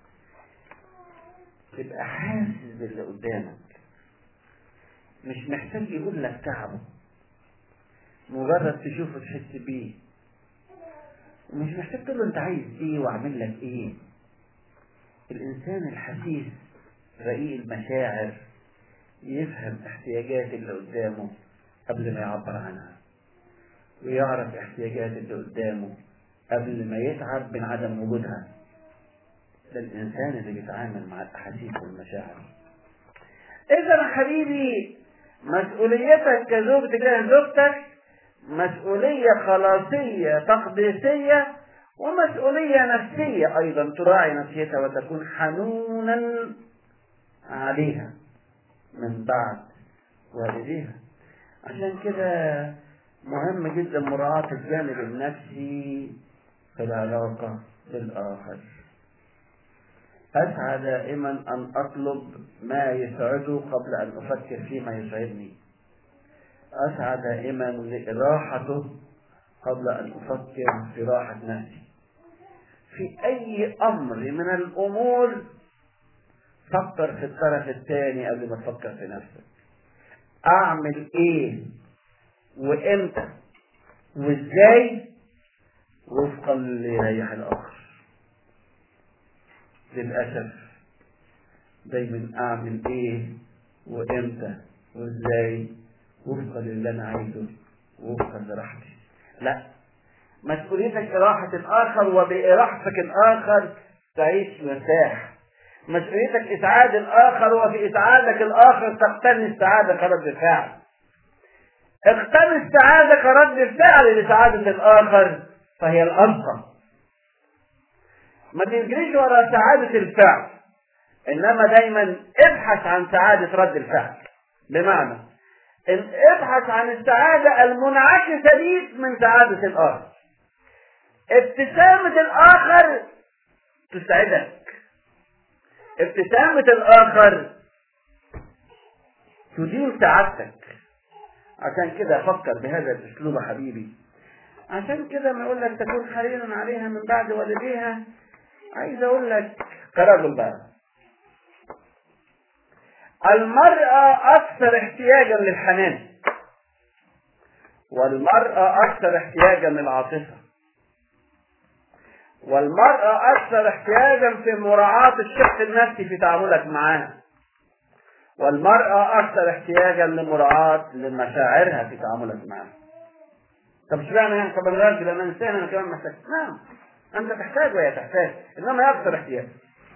تبقى حاسس باللي قدامك، مش محتاج يقول لك تعبه، مجرد تشوفه تحس بيه، ومش محتاج تقول له انت عايز ايه واعمل لك ايه. الانسان الحسيس رقيق المشاعر يفهم احتياجات اللي قدامه قبل ما يعبر عنها، ويعرف احتياجات اللي قدامه قبل ما يتعب من عدم وجودها. ده الانسان اللي بيتعامل مع الاحاسيس والمشاعر. اذا يا حبيبي مسؤوليتك كزوج تجاه زوجتك مسؤولية خلاصية تقديسية، ومسؤولية نفسية أيضا، تراعي نفسيتها وتكون حنونا عليها من بعد والديها. عشان كده مهم جدا مراعاة الجانب النفسي في العلاقة بالآخر. أسعى دائما أن أطلب ما يسعده قبل أن أفكر فيما يسعدني. أسعى دائما لراحته قبل أن أفكر في راحة نفسي. في أي أمر من الأمور فكر في الطرف الثاني قبل ما تفكر في نفسك. أعمل إيه وإمتى وإزاي وفقا لريح الآخر. للأسف دايما أعمل إيه وإمتى وإزاي وفقا للي أنا عايزه وفقا لراحتي. لا، مسؤوليتك إراحة الآخر، وبإراحتك الآخر تعيش مرتاح. مسؤوليتك إسعاد الآخر، وفي إسعادك الآخر تقتني السعادة كرد الفعل. اقتني السعادة كرد الفعل لسعادة الآخر فهي الأرقى. ما تجريش ورا سعادة الفعل، إنما دايما ابحث عن سعادة رد الفعل. بمعنى إن ابحث عن السعادة المنعكسة ليك من سعادة الآخر. ابتسامة الآخر تسعدك، ابتسامة الآخر تدير سعادتك. عشان كده فكر بهذا الأسلوب حبيبي. عشان كده ما أقول لك تكون حريصا عليها من بعد والديها، عايز أقول لك كرجل بقى، المرأة أكثر احتياجا للحنان، والمرأة أكثر احتياجا للعاطفة، والمرأة أكثر احتياجا في مراعاة الشق النفسي في تعاملك معها، والمرأة أكثر احتياجا لمراعاة لمشاعرها في تعاملك معها. طب اشمعنى يعني؟ طب الراجل انا انسان انا كمان محتاج. نعم، انت تحتاج وهي تحتاج، انما هي اكثر احتياج.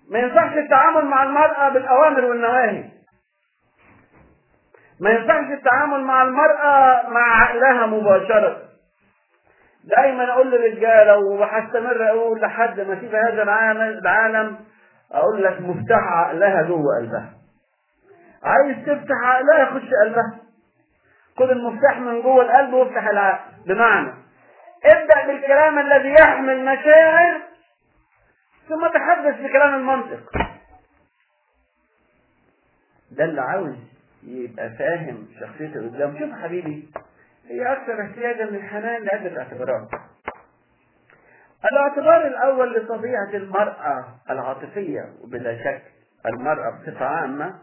ما ينفعش التعامل مع المرأة بالأوامر والنواهي. ما ينفعش التعامل مع المرأة مع عقلها مباشرة. دايما أقول للرجالة وهستمر أقول لحد ما تيجي هذا العالم، أقول لك مفتاح عقلها جوه قلبها. عايز تفتح عقلها يخش قلبها. خد المفتاح من جوه القلب وافتح العقل. بمعنى ابدأ بالكلام الذي يحمل مشاعر ثم تحدث بكلام المنطق. ده اللي عاوز يبقى فاهم شخصيته قدام. شوف حبيبي، هي أكثر احتياجا للحنان لعدة اعتبارات. الاعتبار الأول لطبيعة المرأة العاطفية، وبلا شك المرأة بصفة عامة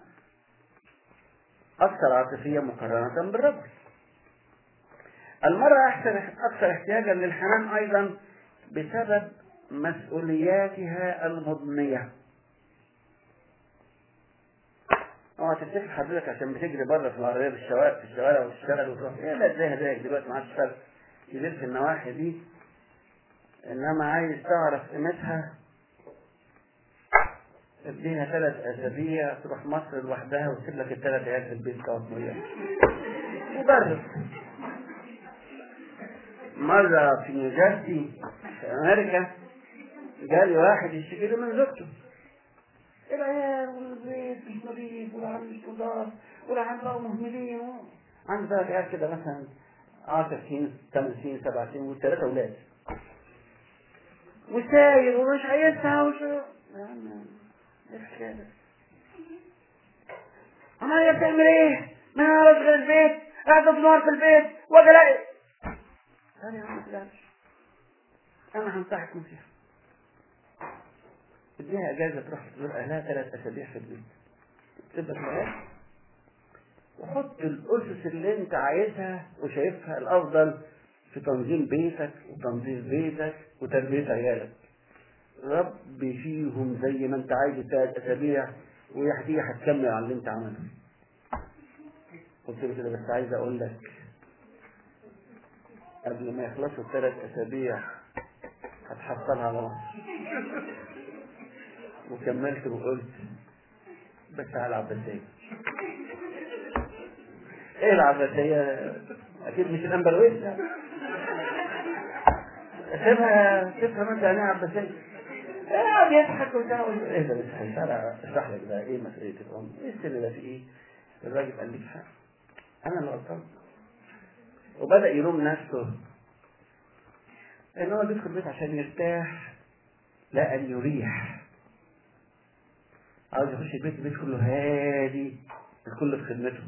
أكثر عاطفية مقارنة بالرجل. المرأة أكثر احتياجا للحنان أيضا بسبب مسؤولياتها المضنية. اوعى تفتكر حضرتك عشان بتجري بره في العربيه بالشوارع في الشوارع وتشتغل وتروح ايه لا زيها زيك دلوقتي ما عادش فرق كبير في النواحي دي، انما عايز تعرف قيمتها اديها ثلاث اسابيع تروح مصر لوحدها وتسيب لك الثلاث عيال في البيت تقعد مريح. وبرضه مره في نيوجيرسي في امريكا جالي واحد يشتكي له من زوجته. العيال والبيت مش نظيف والعيال مش نضاف والعيال بقوا مهملين. عنده ثلاث عيال كده مثلا عشر سنين ثمان سنين سبع سنين وثلاثة أولاد وساير ومش عايزها وش يا عم ايه الحكاية ده؟ أما هي بتعمل ايه؟ ما أنا أشغل البيت قاعدة تنور في البيت وأجي ألاقي أنا يا عم ما تزعلش أنا هنصحك نصيحة. اديها اجازه تروح تزور اهلها ثلاث اسابيع في البيت. تبقى معاك وحط الاسس اللي انت عايزها وشايفها الافضل في تنظيم بيتك وتنظيف بيتك وتربيه عيالك. ربي فيهم زي ما انت عايز ثلاث اسابيع وهي هتكمل على اللي انت عمله. قلت له كده بس عايز اقول لك قبل ما يخلصوا الثلاث اسابيع هتحصلها على مصر. وكملت وقلت بس على العباسية. ايه العباسية؟ اكيد مش الامبرويس يعني. سيبها تفهم انت يعني عباسية. قاعد يضحك وتعمل ايه ده بس تعالى اشرح لك بقى ايه مسؤولية الام. ايه السر ده في ايه؟ الراجل قال لي في حاجة انا اللي غلطان. وبدأ يلوم نفسه ان هو بيدخل البيت عشان يرتاح لا ان يريح. عاوز يخش البيت البيت كله هادي الكل في خدمته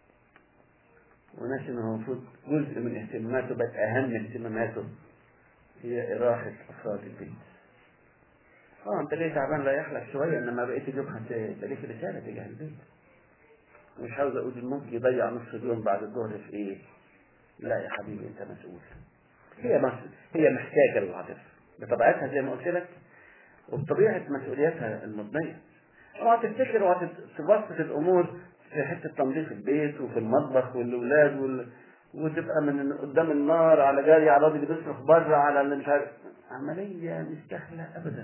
وناس انه المفروض جزء من اهتماماته بقت اهم اهتماماته هي اراحه افراد البيت. اه انت ليه تعبان ريح لك شويه انما بقيت اليوم هتلاقيك رساله تجاه البيت. مش عاوز اقول ممكن يضيع نص اليوم بعد الظهر في ايه. لا يا حبيبي انت مسؤول. هي مسؤول. هي محتاجه للعاطفه بطبيعتها زي ما قلت لك وبطبيعه مسؤولياتها المضنيه. اوعى تفتكر اوعى تبسط الامور في حته تنظيف البيت وفي المطبخ والاولاد وال... وتبقى من قدام النار على جاري على الراجل اللي بيصرخ بره على اللي مش عارف. عمليه مش سهله ابدا.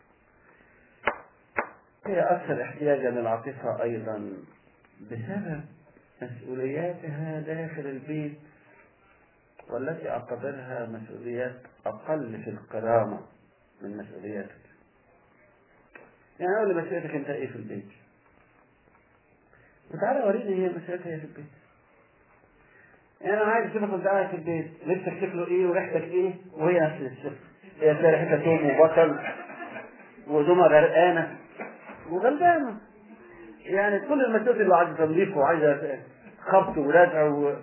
هي اكثر احتياجا للعاطفه ايضا بسبب مسؤولياتها داخل البيت والتي اعتبرها مسؤوليات اقل في الكرامه من مسؤولياتك. يعني اقول لي مسؤوليتك انت ايه في البيت؟ وتعالى وريني هي مسؤوليتها ايه في البيت. يعني انا عايز اشوفك وانت قاعد في البيت لبسك شكله ايه وريحتك ايه وهي نفس الشكل. هي تلاقي ريحتها توم وبصل وهدومها غرقانه وغلبانه. يعني كل المسؤوليات اللي عايزه تنظيف وعايزه خبط ورجع و...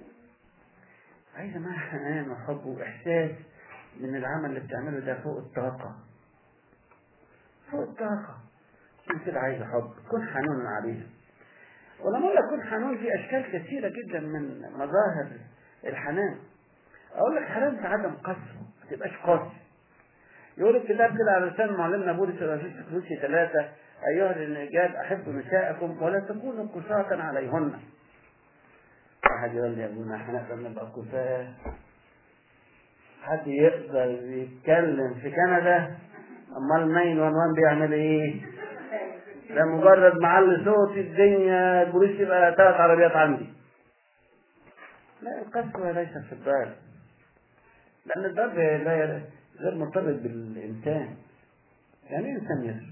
عايزه معاها حنان وحب واحساس من العمل اللي بتعمله ده فوق الطاقه. فوق الطاقه. عشان كده عايزه حب كن حنون عليها. ولما اقول لك كن حنون في اشكال كثيره جدا من مظاهر الحنان. اقول لك حنان في عدم قسوه ما تبقاش قاسي. يقول الكتاب كده على لسان معلمنا بولس الرسول في كولوسي ثلاثة ايها الرجال احبوا نساءكم ولا تكونوا قساة عليهن. واحد يقول لي يا ابونا احنا نقدر نبقى قساة؟ حد يقدر يتكلم في كندا؟ امال ناين وان وان بيعمل ايه؟ ده مجرد معلي صوت الدنيا البوليس يبقى ثلاث عربيات عندي. لا، القسوة ليست في الضرب، لأن الضرب لا غير مرتبط بالإنسان. يعني ايه إنسان يسر؟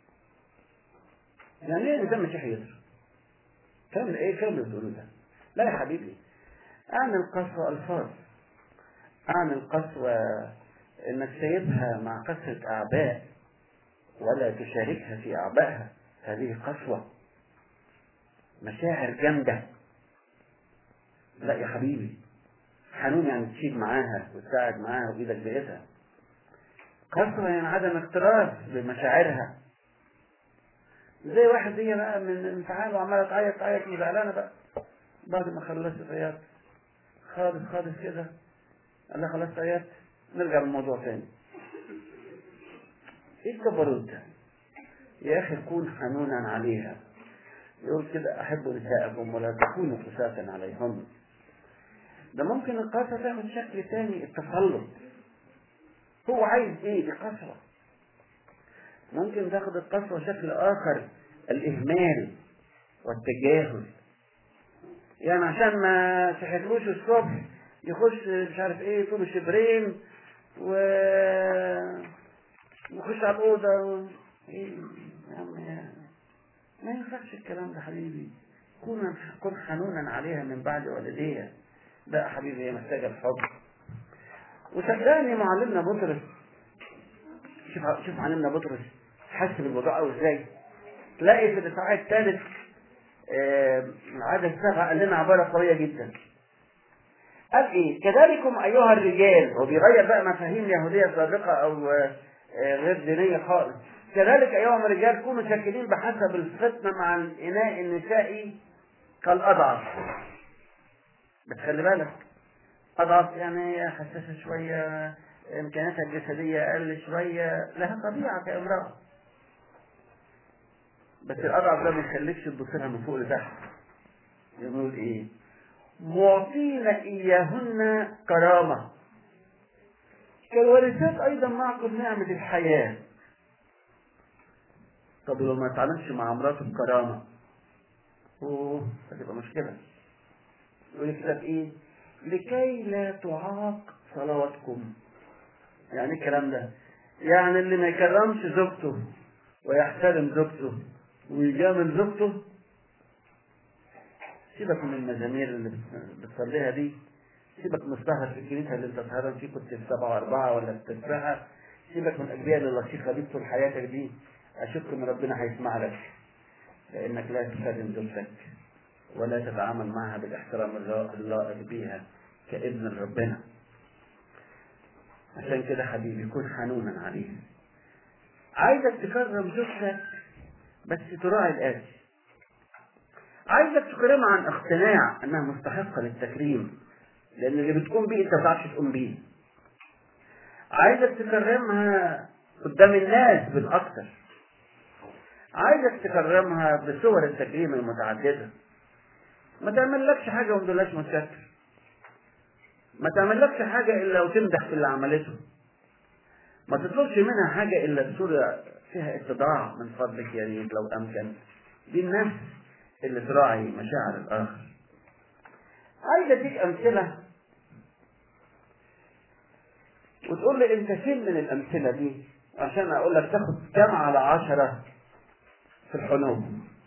يعني ايه إنسان مسيحي يسر؟ كامل ايه كامل الدولة ده؟ لا يا حبيبي، أعني القسوة ألفاظ، أعني القسوة إنك سايبها مع كثرة أعباء ولا تشاركها في أعبائها، هذه قسوة، مشاعر جامدة. لا يا حبيبي، حنون يعني تشيل معاها وتساعد معاها وإيدك بإيدها. قسوة يعني عدم اكتراث بمشاعرها. زي واحد هي بقى من انفعال وعمالة تعيط تعيط وزعلانة بقى بعد ما خلصت عياط خالص خالص كده، قال لها خلاص عياط نرجع للموضوع تاني. ايه الكبروت ده؟ يا اخي كون حنونا عليها. يقول كده احبوا نساءكم ولا تكونوا قساة عليهم. ده ممكن القسوة تعمل شكل تاني، التسلط. هو عايز ايه بقسوة؟ ممكن تاخد القسوة شكل اخر، الاهمال والتجاهل. يعني عشان ما تحتلوش الصبح يخش مش عارف ايه طول الشبرين و يخش على الأوضة و... ايه يا عم يا... ما ينفعش الكلام ده حبيبي. كون كن حنونا عليها من بعد والديها. لا حبيبي، هي محتاجة الحب. وصدقني معلمنا بطرس، شوف شوف معلمنا بطرس حس بالوضع قوي ازاي. تلاقي في الإصحاح الثالث العدد السابع قال لنا عبارة قوية جدا. قال ايه؟ كذلكم ايها الرجال. وبيغير بقى مفاهيم يهودية سابقة او غير دينية خالص. كذلك ايها الرجال كونوا شاكرين بحسب الفطنة مع الاناء النسائي كالاضعف. بس خلي بالك، اضعف يعني حساسة شوية، امكانياتها الجسدية اقل شوية، لها طبيعة كامرأة. بس الاضعف ده ما يخليكش تبص لها من فوق لتحت. يقول ايه؟ معطين اياهن كرامة كالوارثات ايضا معكم نعمة الحياة. طب لو ما تعلمش مع مراته بكرامة، اوه هتبقى مشكلة. يقول الكتاب ايه؟ لكي لا تعاق صلواتكم. يعني الكلام ده يعني اللي ما يكرمش زوجته ويحترم زوجته ويجامل زوجته، سيبك من المزامير اللي بتصليها دي، سيبك من السهر في الكنيسة اللي انت سهران فيه كنت في سبعة واربعة ولا في تسبحة، سيبك من الأجبية اللي اللطيفة دي طول حياتك دي. أشك إن ربنا هيسمع لك، لأنك لا تخدم زوجتك ولا تتعامل معها بالاحترام اللائق بيها كابن ربنا. عشان كده حبيبي كن حنونا عليها. عايزك تكرم زوجتك بس تراعي الآتي. عايزك تكرمها عن اقتناع انها مستحقة للتكريم، لان اللي بتقوم بيه انت ما بتعرفش تقوم بيه. عايزك تكرمها قدام الناس بالاكثر. عايزك تكرمها بصور التكريم المتعددة. ما تعملكش حاجة وما تقولهاش متشكر. ما تعملكش حاجة الا وتمدح في اللي عملته. ما تطلبش منها حاجة الا بصورة فيها اتضاع، من فضلك يا ريت لو امكن. دي الناس اللي تراعي مشاعر الاخر. عايز اديك امثلة وتقول لي انت فين من الامثلة دي عشان اقول لك تاخد كام على عشرة في الحنو.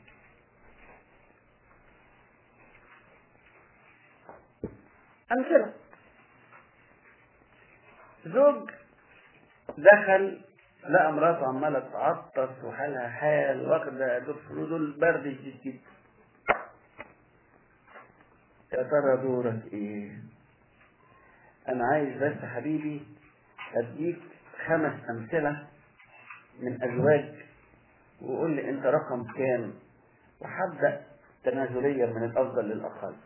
امثلة: زوج دخل لقى مراته عمالة تعطس وحالها حال واخدة دول برد شديد جدا. يا ترى دورك ايه؟ انا عايز بس حبيبي اديك خمس امثلة من ازواج وقول لي انت رقم كام، وهبدأ تنازليا من الافضل للاقل.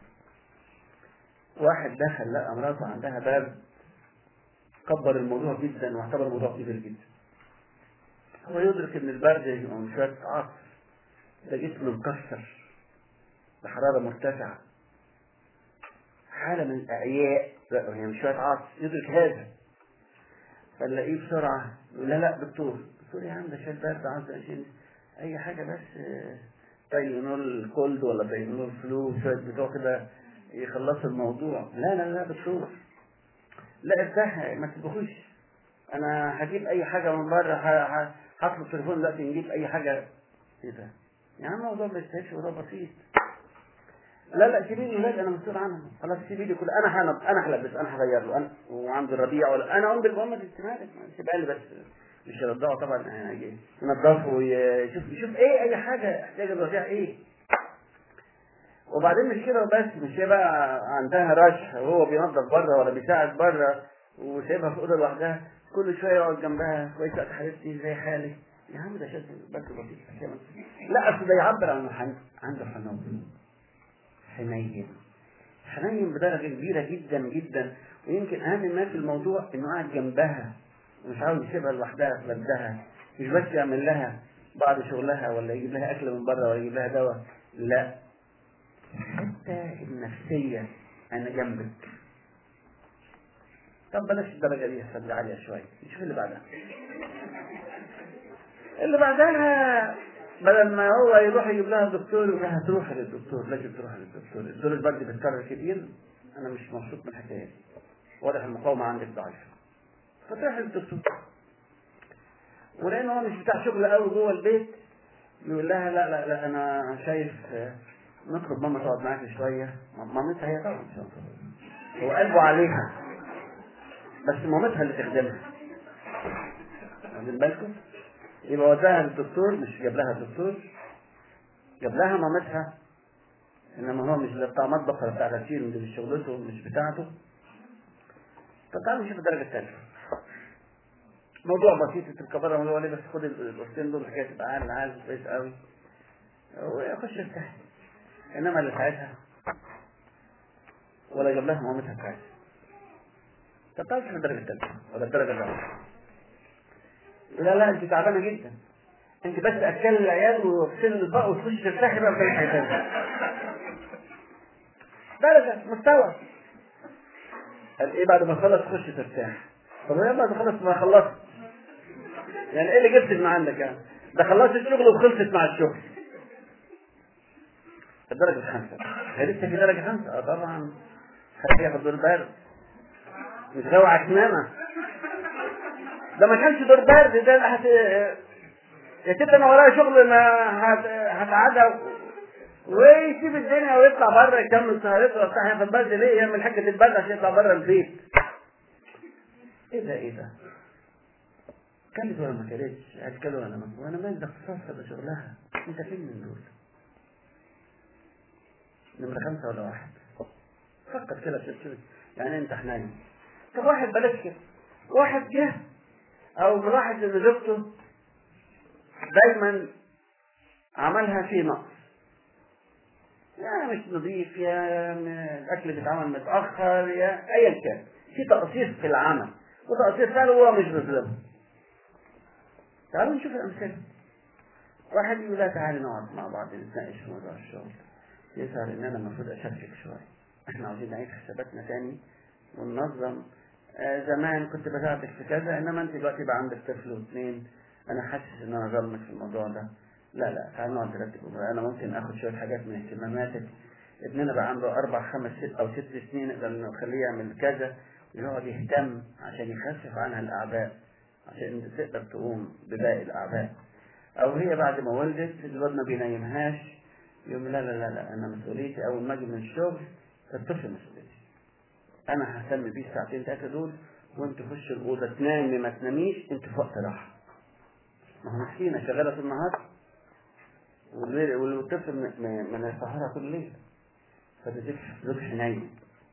واحد دخل لقى مراته عندها برد، كبر الموضوع جدا واعتبر الموضوع كبير جدا. هو يدرك ان البرد مش شوية عصر، ده جسم مكسر بحرارة مرتفعة، حالة من الأعياء، هي مش شوية عصر. يدرك هذا فنلاقيه بسرعة يقول لا لا دكتور، دكتور يا عم ده شوية برد عاوز عشان أي حاجة بس تايلينول كولد ولا تايلينول فلو شوية بتوع كده يخلصوا الموضوع. لا لا لا دكتور، لا ارتاح ما تبخوش، أنا هجيب أي حاجة من بره، هطلب تليفون دلوقتي نجيب أي حاجة. إيه ده؟ يا عم الموضوع ما يستاهلش، الموضوع بسيط. لا لا سيبيني الولاد انا مسؤول عنهم، خلاص سيبيني كل انا هنب انا هلبس انا هغير له انا وعند الربيع ولا انا اقوم بالمهمه دي استمالك سيبها لي بس مش هرضعه طبعا يعني ينضفه ويشوف يشوف ايه اي حاجه يحتاج الرضيع ايه. وبعدين مش كده وبس، مش هي بقى عندها رشح وهو بينظف بره ولا بيساعد بره وسايبها في اوضه لوحدها، كل شويه يقعد جنبها كويسه يا حبيبتي زي حالي. يا عم ده شد بس بسيط. لا اصل ده يعبر عن حن... عنده حنين حنين حنين بدرجة كبيرة جدا جدا. ويمكن أهم ما في الموضوع إنه قاعد جنبها ومش عاوز يسيبها لوحدها في بلدها، مش بس يعمل لها بعض شغلها ولا يجيب لها أكل من بره ولا يجيب لها دواء، لا حتى النفسية أنا جنبك. طب بلاش الدرجة دي يحصل عالية شوية، نشوف اللي بعدها. اللي بعدها بدل ما هو يروح يجيب لها الدكتور يقول لها تروح للدكتور، لازم تروح للدكتور، الدور البرد بيتكرر كتير، انا مش مبسوط من الحكايه دي، واضح المقاومه عندك ضعيفه، فتروح للدكتور. ولان هو مش بتاع شغل قوي جوه البيت يقول لها لا لا لا انا شايف نطلب ماما تقعد معاك شويه. مامتها هي طبعا هو قلبه عليها بس مامتها اللي تخدمها، واخدين بالكم؟ يبقى وداها للدكتور، مش جاب لها الدكتور، جاب لها مامتها، انما هو مش بتاع مطبخ ولا بتاع غسيل، دي مش شغلته مش بتاعته. طب تعالوا نشوف الدرجه الثالثه. موضوع بسيط الكبره موضوع ليه، بس خد القرصين دول الحكايه تبقى عال عال كويس قوي ويخش يرتاح. انما اللي ساعتها ولا جاب لها مامتها كويس. طب تعالوا نشوف الدرجه الثالثه ولا الدرجه الرابعه. لا لا انت تعبانه جدا، انت بس اكل العيال وغسل الباقي وتخش ترتاحي بقى في حاجه ثانيه. درجه مستوى. قال ايه بعد ما خلص تخش ترتاح؟ طب ايه بعد ما خلص ما خلصت؟ يعني ايه اللي جبت من عندك يعني؟ ده خلصت الشغل وخلصت مع الشغل. الدرجه الخامسه هي لسه في درجه خامسه؟ اه طبعا هياخد دور برد، مش غاوي عكنانه. ده ما كانش دور برد، ده هت... يا ست انا ورايا شغل ما هت... هتعدى ويسيب الدنيا ويطلع بره يكمل سهرته وبتاع. ياخد برد ليه؟ يعمل حاجه البرد عشان يطلع بره البيت. ايه ده ايه ده؟ كلت ولا ما كلتش؟ اكلوا ولا ما كلوا؟ انا مالي ده اختصاصها ده شغلها. انت فين من دول؟ نمرة خمسة ولا واحد؟ فكر كده شوف يعني انت حنين. طب واحد بلاش كده، واحد جه او ملاحظ ان زوجته دايما عملها في نقص، يا مش نظيف، يا الاكل بيتعمل متاخر، يا ايا كان في تقصير في العمل، وتقصير فعلا هو مش بيظلمه. تعالوا نشوف الامثله. واحد يقول لا تعالي نقعد مع بعض نتناقش في موضوع الشغل، يظهر ان انا المفروض اشاركك شويه، احنا عاوزين نعيد حساباتنا تاني وننظم. آه زمان كنت بساعدك في كذا، انما انت دلوقتي بقى عندك طفل واثنين، انا حاسس ان انا ظلمك في الموضوع ده. لا لا تعالى نقعد نرتب امور، انا ممكن اخد شويه حاجات من اهتماماتك. ابننا بقى عنده اربع خمس ست او ست سنين، نقدر نخليه يعمل كذا ويقعد يهتم عشان يخفف عنها الاعباء، عشان تقدر تقوم بباقي الاعباء. او هي بعد ما ولدت الواد ما بينيمهاش، يقول لا لا لا لا انا مسؤوليتي اول ما اجي من الشغل الطفل مسؤوليتي، انا ههتم بيه الساعتين ثلاثه دول، وانت خش الاوضه تنامي ما تناميش انت في وقت راحه. ما هو مسكينه شغاله طول النهار والطفل من السهره كل ليله، فده زوج حنين.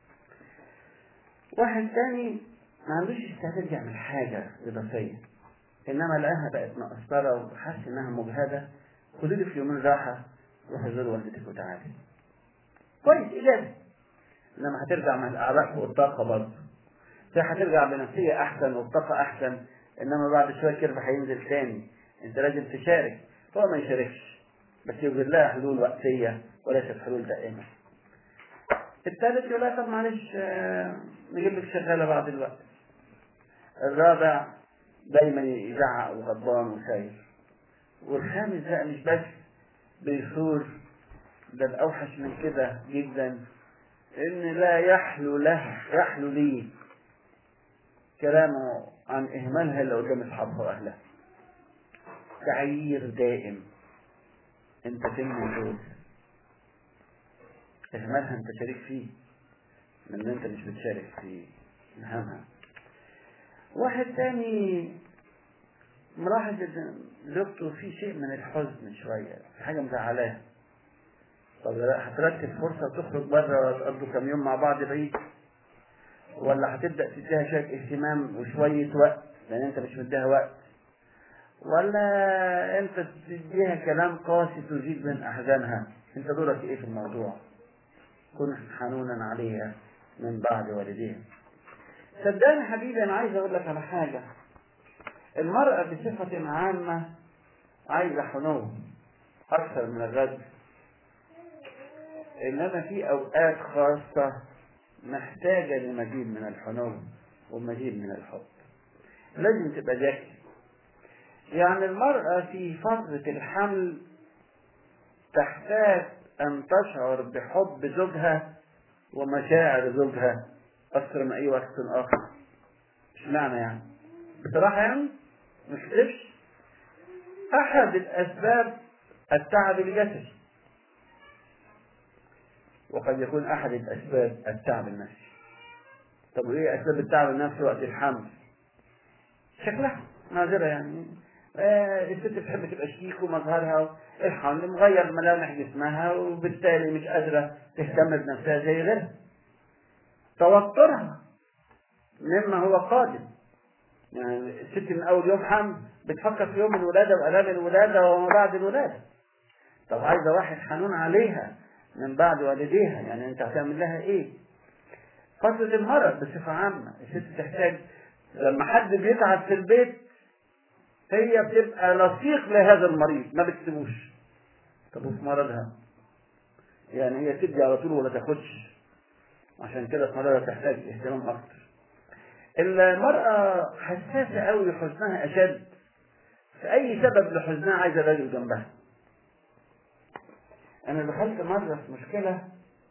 واحد ثاني ما عندوش استعداد يعمل حاجه اضافيه، انما لقاها بقت مقصره وحاسس انها مجهده، خدي لي في يومين راحه روحي زور والدتك وتعالي. كويس ايجابي، انما هترجع مع الاعباء والطاقه برضه. هترجع بنفسيه احسن والطاقه احسن، انما بعد شويه كيرف هينزل تاني. انت لازم تشارك، هو ما يشاركش بس يوجد لها حلول وقتيه وليست حلول دائمه. الثالث يقول لها طب معلش نجيب لك شغاله بعد الوقت. الرابع دايما يزعق وغضبان وخايف. والخامس بقى مش بس بيثور، ده الأوحش من كده جدا، إن لا يحلو له يحلو لي كلامه عن إهمالها اللي قدام أصحابها وأهلها. تعيير دائم، أنت فين من دول؟ إهمالها أنت شريك فيه، لأن أنت مش بتشارك في مهامها. واحد تاني ملاحظ إن زوجته في شيء من الحزن شوية، في حاجة مزعلاه. طب هترتب فرصة وتخرج بره وتقضوا كام يوم مع بعض بعيد، ولا هتبدأ تديها شوية اهتمام وشوية وقت لأن أنت مش مديها وقت، ولا أنت تديها كلام قاسي تزيد من أحزانها؟ أنت دورك إيه في الموضوع؟ كن حنونا عليها من بعد والديها. صدقني حبيبي، أنا عايز أقول لك على حاجة. المرأة بصفة عامة عايزة حنو أكثر من الرجل، إنما في أوقات خاصة محتاجة لمزيد من الحنو ومزيد من الحب. لازم تبقى ذكي. يعني المرأة في فترة الحمل تحتاج أن تشعر بحب زوجها ومشاعر زوجها أكثر من أي وقت آخر. مش معنى يعني بصراحة يعني مش كتبش أحد الأسباب التعب الجسدي، وقد يكون أحد الأسباب التعب النفسي. طب وإيه أسباب التعب النفسي وقت الحمل؟ شكلها ناظرة يعني. آه الست بتحب تبقى شيك ومظهرها، الحمل مغير ملامح جسمها وبالتالي مش قادرة تهتم بنفسها زي غيرها. توترها مما هو قادم. يعني الست من أول يوم حمل بتفكر في يوم الولادة وآلام الولادة وما بعد الولادة. طب عايزة واحد حنون عليها من بعد والديها، يعني أنت هتعمل لها إيه؟ فترة المرض بصفة عامة الست تحتاج، لما حد بيتعب في البيت هي بتبقى لصيق لهذا المريض، ما بتسيبوش. طب وفي مرضها يعني هي تدي على طول ولا تاخدش، عشان كده في مرضها تحتاج اهتمام أكتر. المرأة حساسة قوي، حزنها أشد، في أي سبب لحزنها عايزة راجل جنبها. أنا دخلت مرة في مشكلة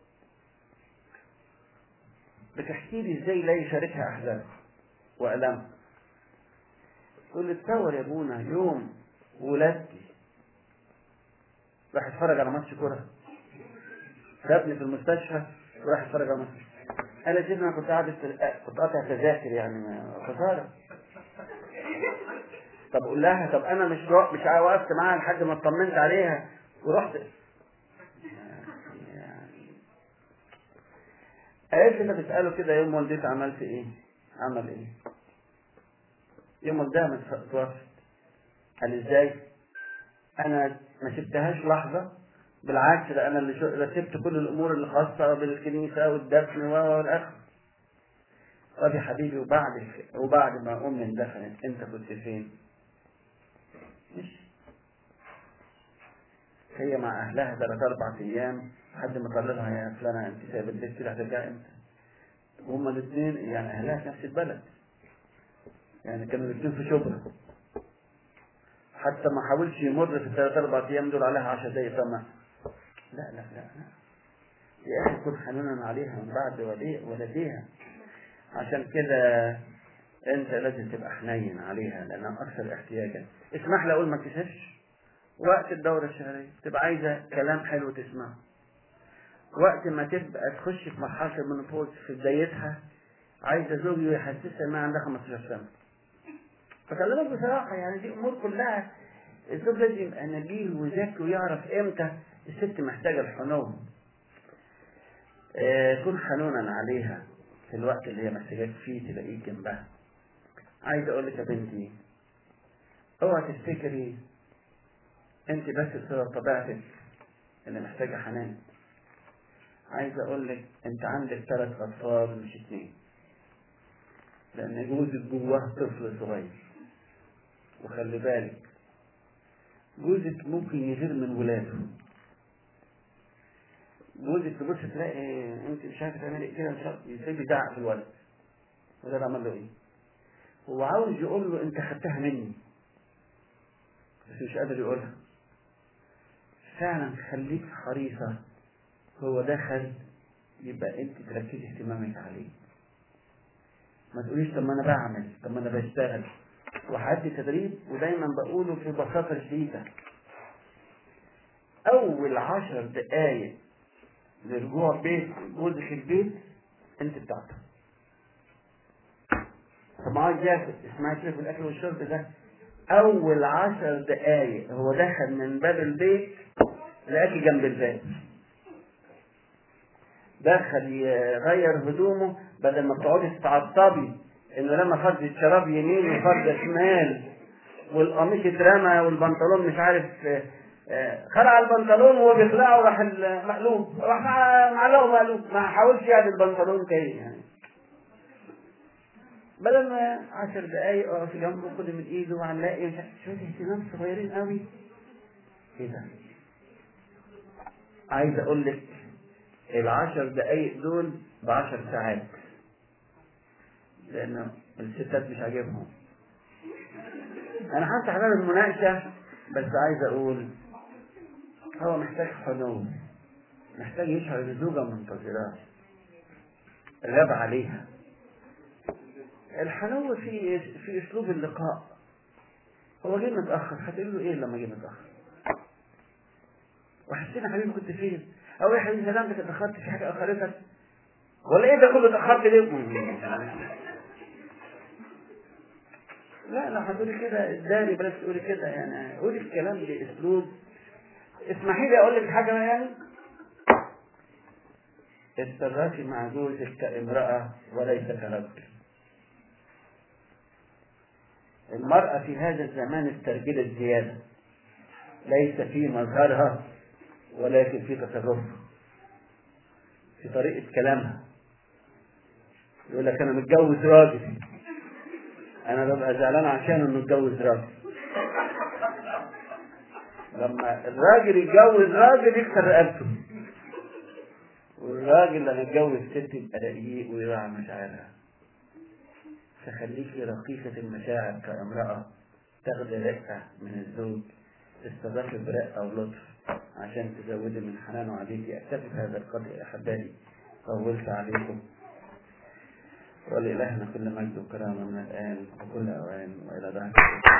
بتحكي لي إزاي لا يشاركها أحزانها وألامها. تقول لي تصور يا ابونا يوم ولادتي راح اتفرج على ماتش كوره، سابني في المستشفى وراح اتفرج على ماتش. انا جيت انا كنت قاعد كنت قاطع تذاكر يعني خساره. طب قول لها طب انا مش مش وقفت معاها لحد ما اطمنت عليها ورحت يعني. قالت لي بتساله كده يوم والدتي عملت ايه؟ عمل ايه؟ يوم والدها ما توفت. قال ازاي؟ انا ما سبتهاش لحظه، بالعكس ده انا اللي رتبت كل الامور اللي خاصه بالكنيسه والدفن والاخر. طب يا حبيبي وبعد وبعد ما امي اندفنت انت كنت فين؟ مش هي مع اهلها ثلاث اربع ايام لحد ما قال لها يا فلانه انت سايبه البيت كده هترجعي امتى؟ وهما الاثنين يعني اهلها في نفس البلد، يعني كانوا الاثنين في شبرا. حتى ما حاولش يمر في الثلاث اربع ايام دول عليها عشر دقايق طمع. لا لا لا يا اخي كن حنونا عليها من بعد ولديها. عشان كده انت لازم تبقى حنين عليها لانها اكثر احتياجا. اسمح لي اقول ما تكسفش. وقت الدورة الشهرية تبقى عايزة كلام حلو تسمعه. وقت ما تبقى تخش في مرحلة المنopause في بدايتها عايزة زوجي يحسسها انها عندها خمستاشر سنة. فكلمك بصراحة يعني دي امور كلها الزوج لازم يبقى نبيل وذكي ويعرف امتى الست محتاجة الحنو. اه كن حنونا عليها في الوقت اللي هي محتاجاك فيه تلاقيك جنبها. عايز اقول لك يا بنتي اوعى تفتكري انت بس بسبب طبيعتك اللي محتاجة حنان. عايز اقول لك انت عندك ثلاث اطفال مش اثنين، لان جوزك جواه طفل صغير. وخلي بالك جوزك ممكن يغير من ولاده. جوزك تبص تلاقي انت مش عارفه تعملي كده مش عارف يسيب يزعق في الولد. وده عمل له ايه؟ هو عاوز يقول له انت خدتها مني بس مش قادر يقولها. فعلا خليك حريصة، هو دخل يبقى انت تركزي اهتمامك عليه. ما تقوليش طب ما انا بعمل، طب ما انا بشتغل. وحدي تدريب، ودايما بقوله في بساطة شديدة، اول عشر دقايق لرجوع بيت جوزك البيت انت بتاعته. طب ما هو جاهز اسمعي كده في الاكل والشرب ده، اول عشر دقايق هو دخل من باب البيت لقاكي جنب الباب، دخل يغير هدومه بدل ما بتقعدي تتعصبي انه لما فرد الشراب يمين وفرد شمال والقميص اترمى والبنطلون مش عارف خلع البنطلون وهو بيخلعه راح المقلوب راح معلقه مقلوب، ما حاولش يعدل البنطلون تاني يعني. بدل ما عشر دقايق اقف جنبه خد من ايده وعلقي مش عارف شويه اهتمام صغيرين قوي. ايه ده؟ عايز اقول لك العشر دقايق دول بعشر ساعات، لان الستات مش عاجبهم. انا هفتح باب المناقشه بس عايز اقول هو محتاج حنو، محتاج يشعر بزوجة منتظرة غاب عليها. الحنو في في اسلوب اللقاء. هو جه متاخر هتقول له ايه لما جه متاخر؟ وحسينا حبيبي كنت فين؟ او يا حبيبي سلامتك اتاخرت في حاجه اخرتك؟ ولا ايه ده كله اتاخرت ليه؟ لا لا هتقولي كده ازاي بلاش تقولي كده يعني، قولي الكلام باسلوب. اسمحي لي اقول لك حاجه يعني، اتصرفي مع جوزك كامراه وليس كرجل. المراه في هذا الزمان استرجلت زياده، ليس في مظهرها ولكن في تصرفها، في طريقه كلامها. يقول لك انا متجوز راجل، انا ببقى زعلان عشان انه اتجوز راجل. لما الراجل يتجوز راجل يكسر رقبته، والراجل لما يتجوز ست يبقى رقيق ويراعي مشاعرها. فخليكي رقيقة المشاعر كامرأة، تاخدي رقة من الزوج، تستضافي برقة ولطف عشان تزودي من حنانه عليكي. اكتفي بهذا القدر يا احبائي، طولت عليكم. ولإلهنا كل مجد وكرامة من الآن وكل أوان وإلى دهر.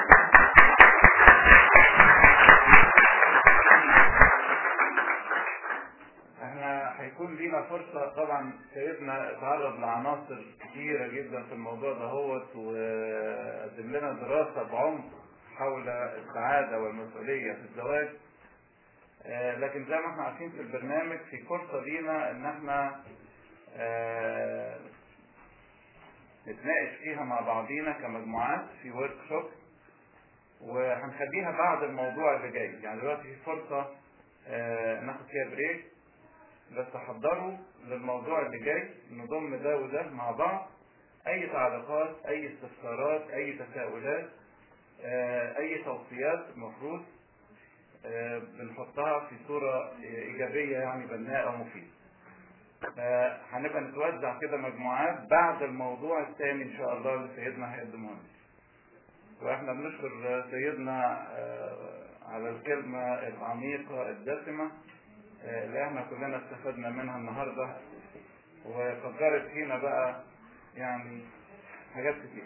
احنا هيكون لينا فرصة طبعا. سيدنا اتعرض لعناصر كثيرة جدا في الموضوع دهوت، وقدم لنا دراسة بعمق حول السعادة والمسؤولية في الزواج. اه لكن زي ما احنا عارفين في البرنامج في فرصة لينا ان احنا اه نتناقش فيها مع بعضينا كمجموعات في ورك شوب، وهنخليها بعد الموضوع اللي جاي. يعني دلوقتي في فرصة اه ناخد فيها بريك، بس تحضروا للموضوع اللي جاي، نضم ده وده مع بعض. اي تعليقات، اي استفسارات، اي تساؤلات، اي توصيات المفروض بنحطها في صورة ايجابية يعني بناءة ومفيدة. هنبقى نتوزع كده مجموعات بعد الموضوع الثاني ان شاء الله اللي سيدنا هيقدمه لنا. واحنا بنشكر سيدنا على الكلمة العميقة الدسمة اللي احنا كلنا استفدنا منها النهاردة، وفكرت فينا بقى يعني حاجات كتير.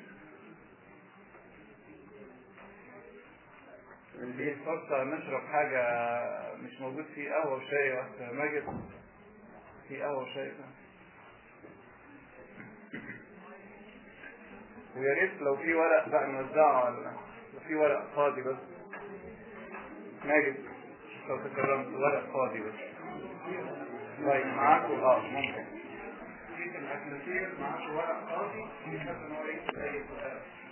دي فرصة نشرب حاجة مش موجود فيه قهوة وشاي يا أخي ماجد، في قهوة وشاي. ويا ريت لو في ورق بقى نوزعه، ولا لو في ورق فاضي بس. ماجد لو تكرمت ورق فاضي بس. طيب معاكم اه ممكن في الأكلاتير معاكم ورق فاضي، في حد ان هو يكتب أي سؤال.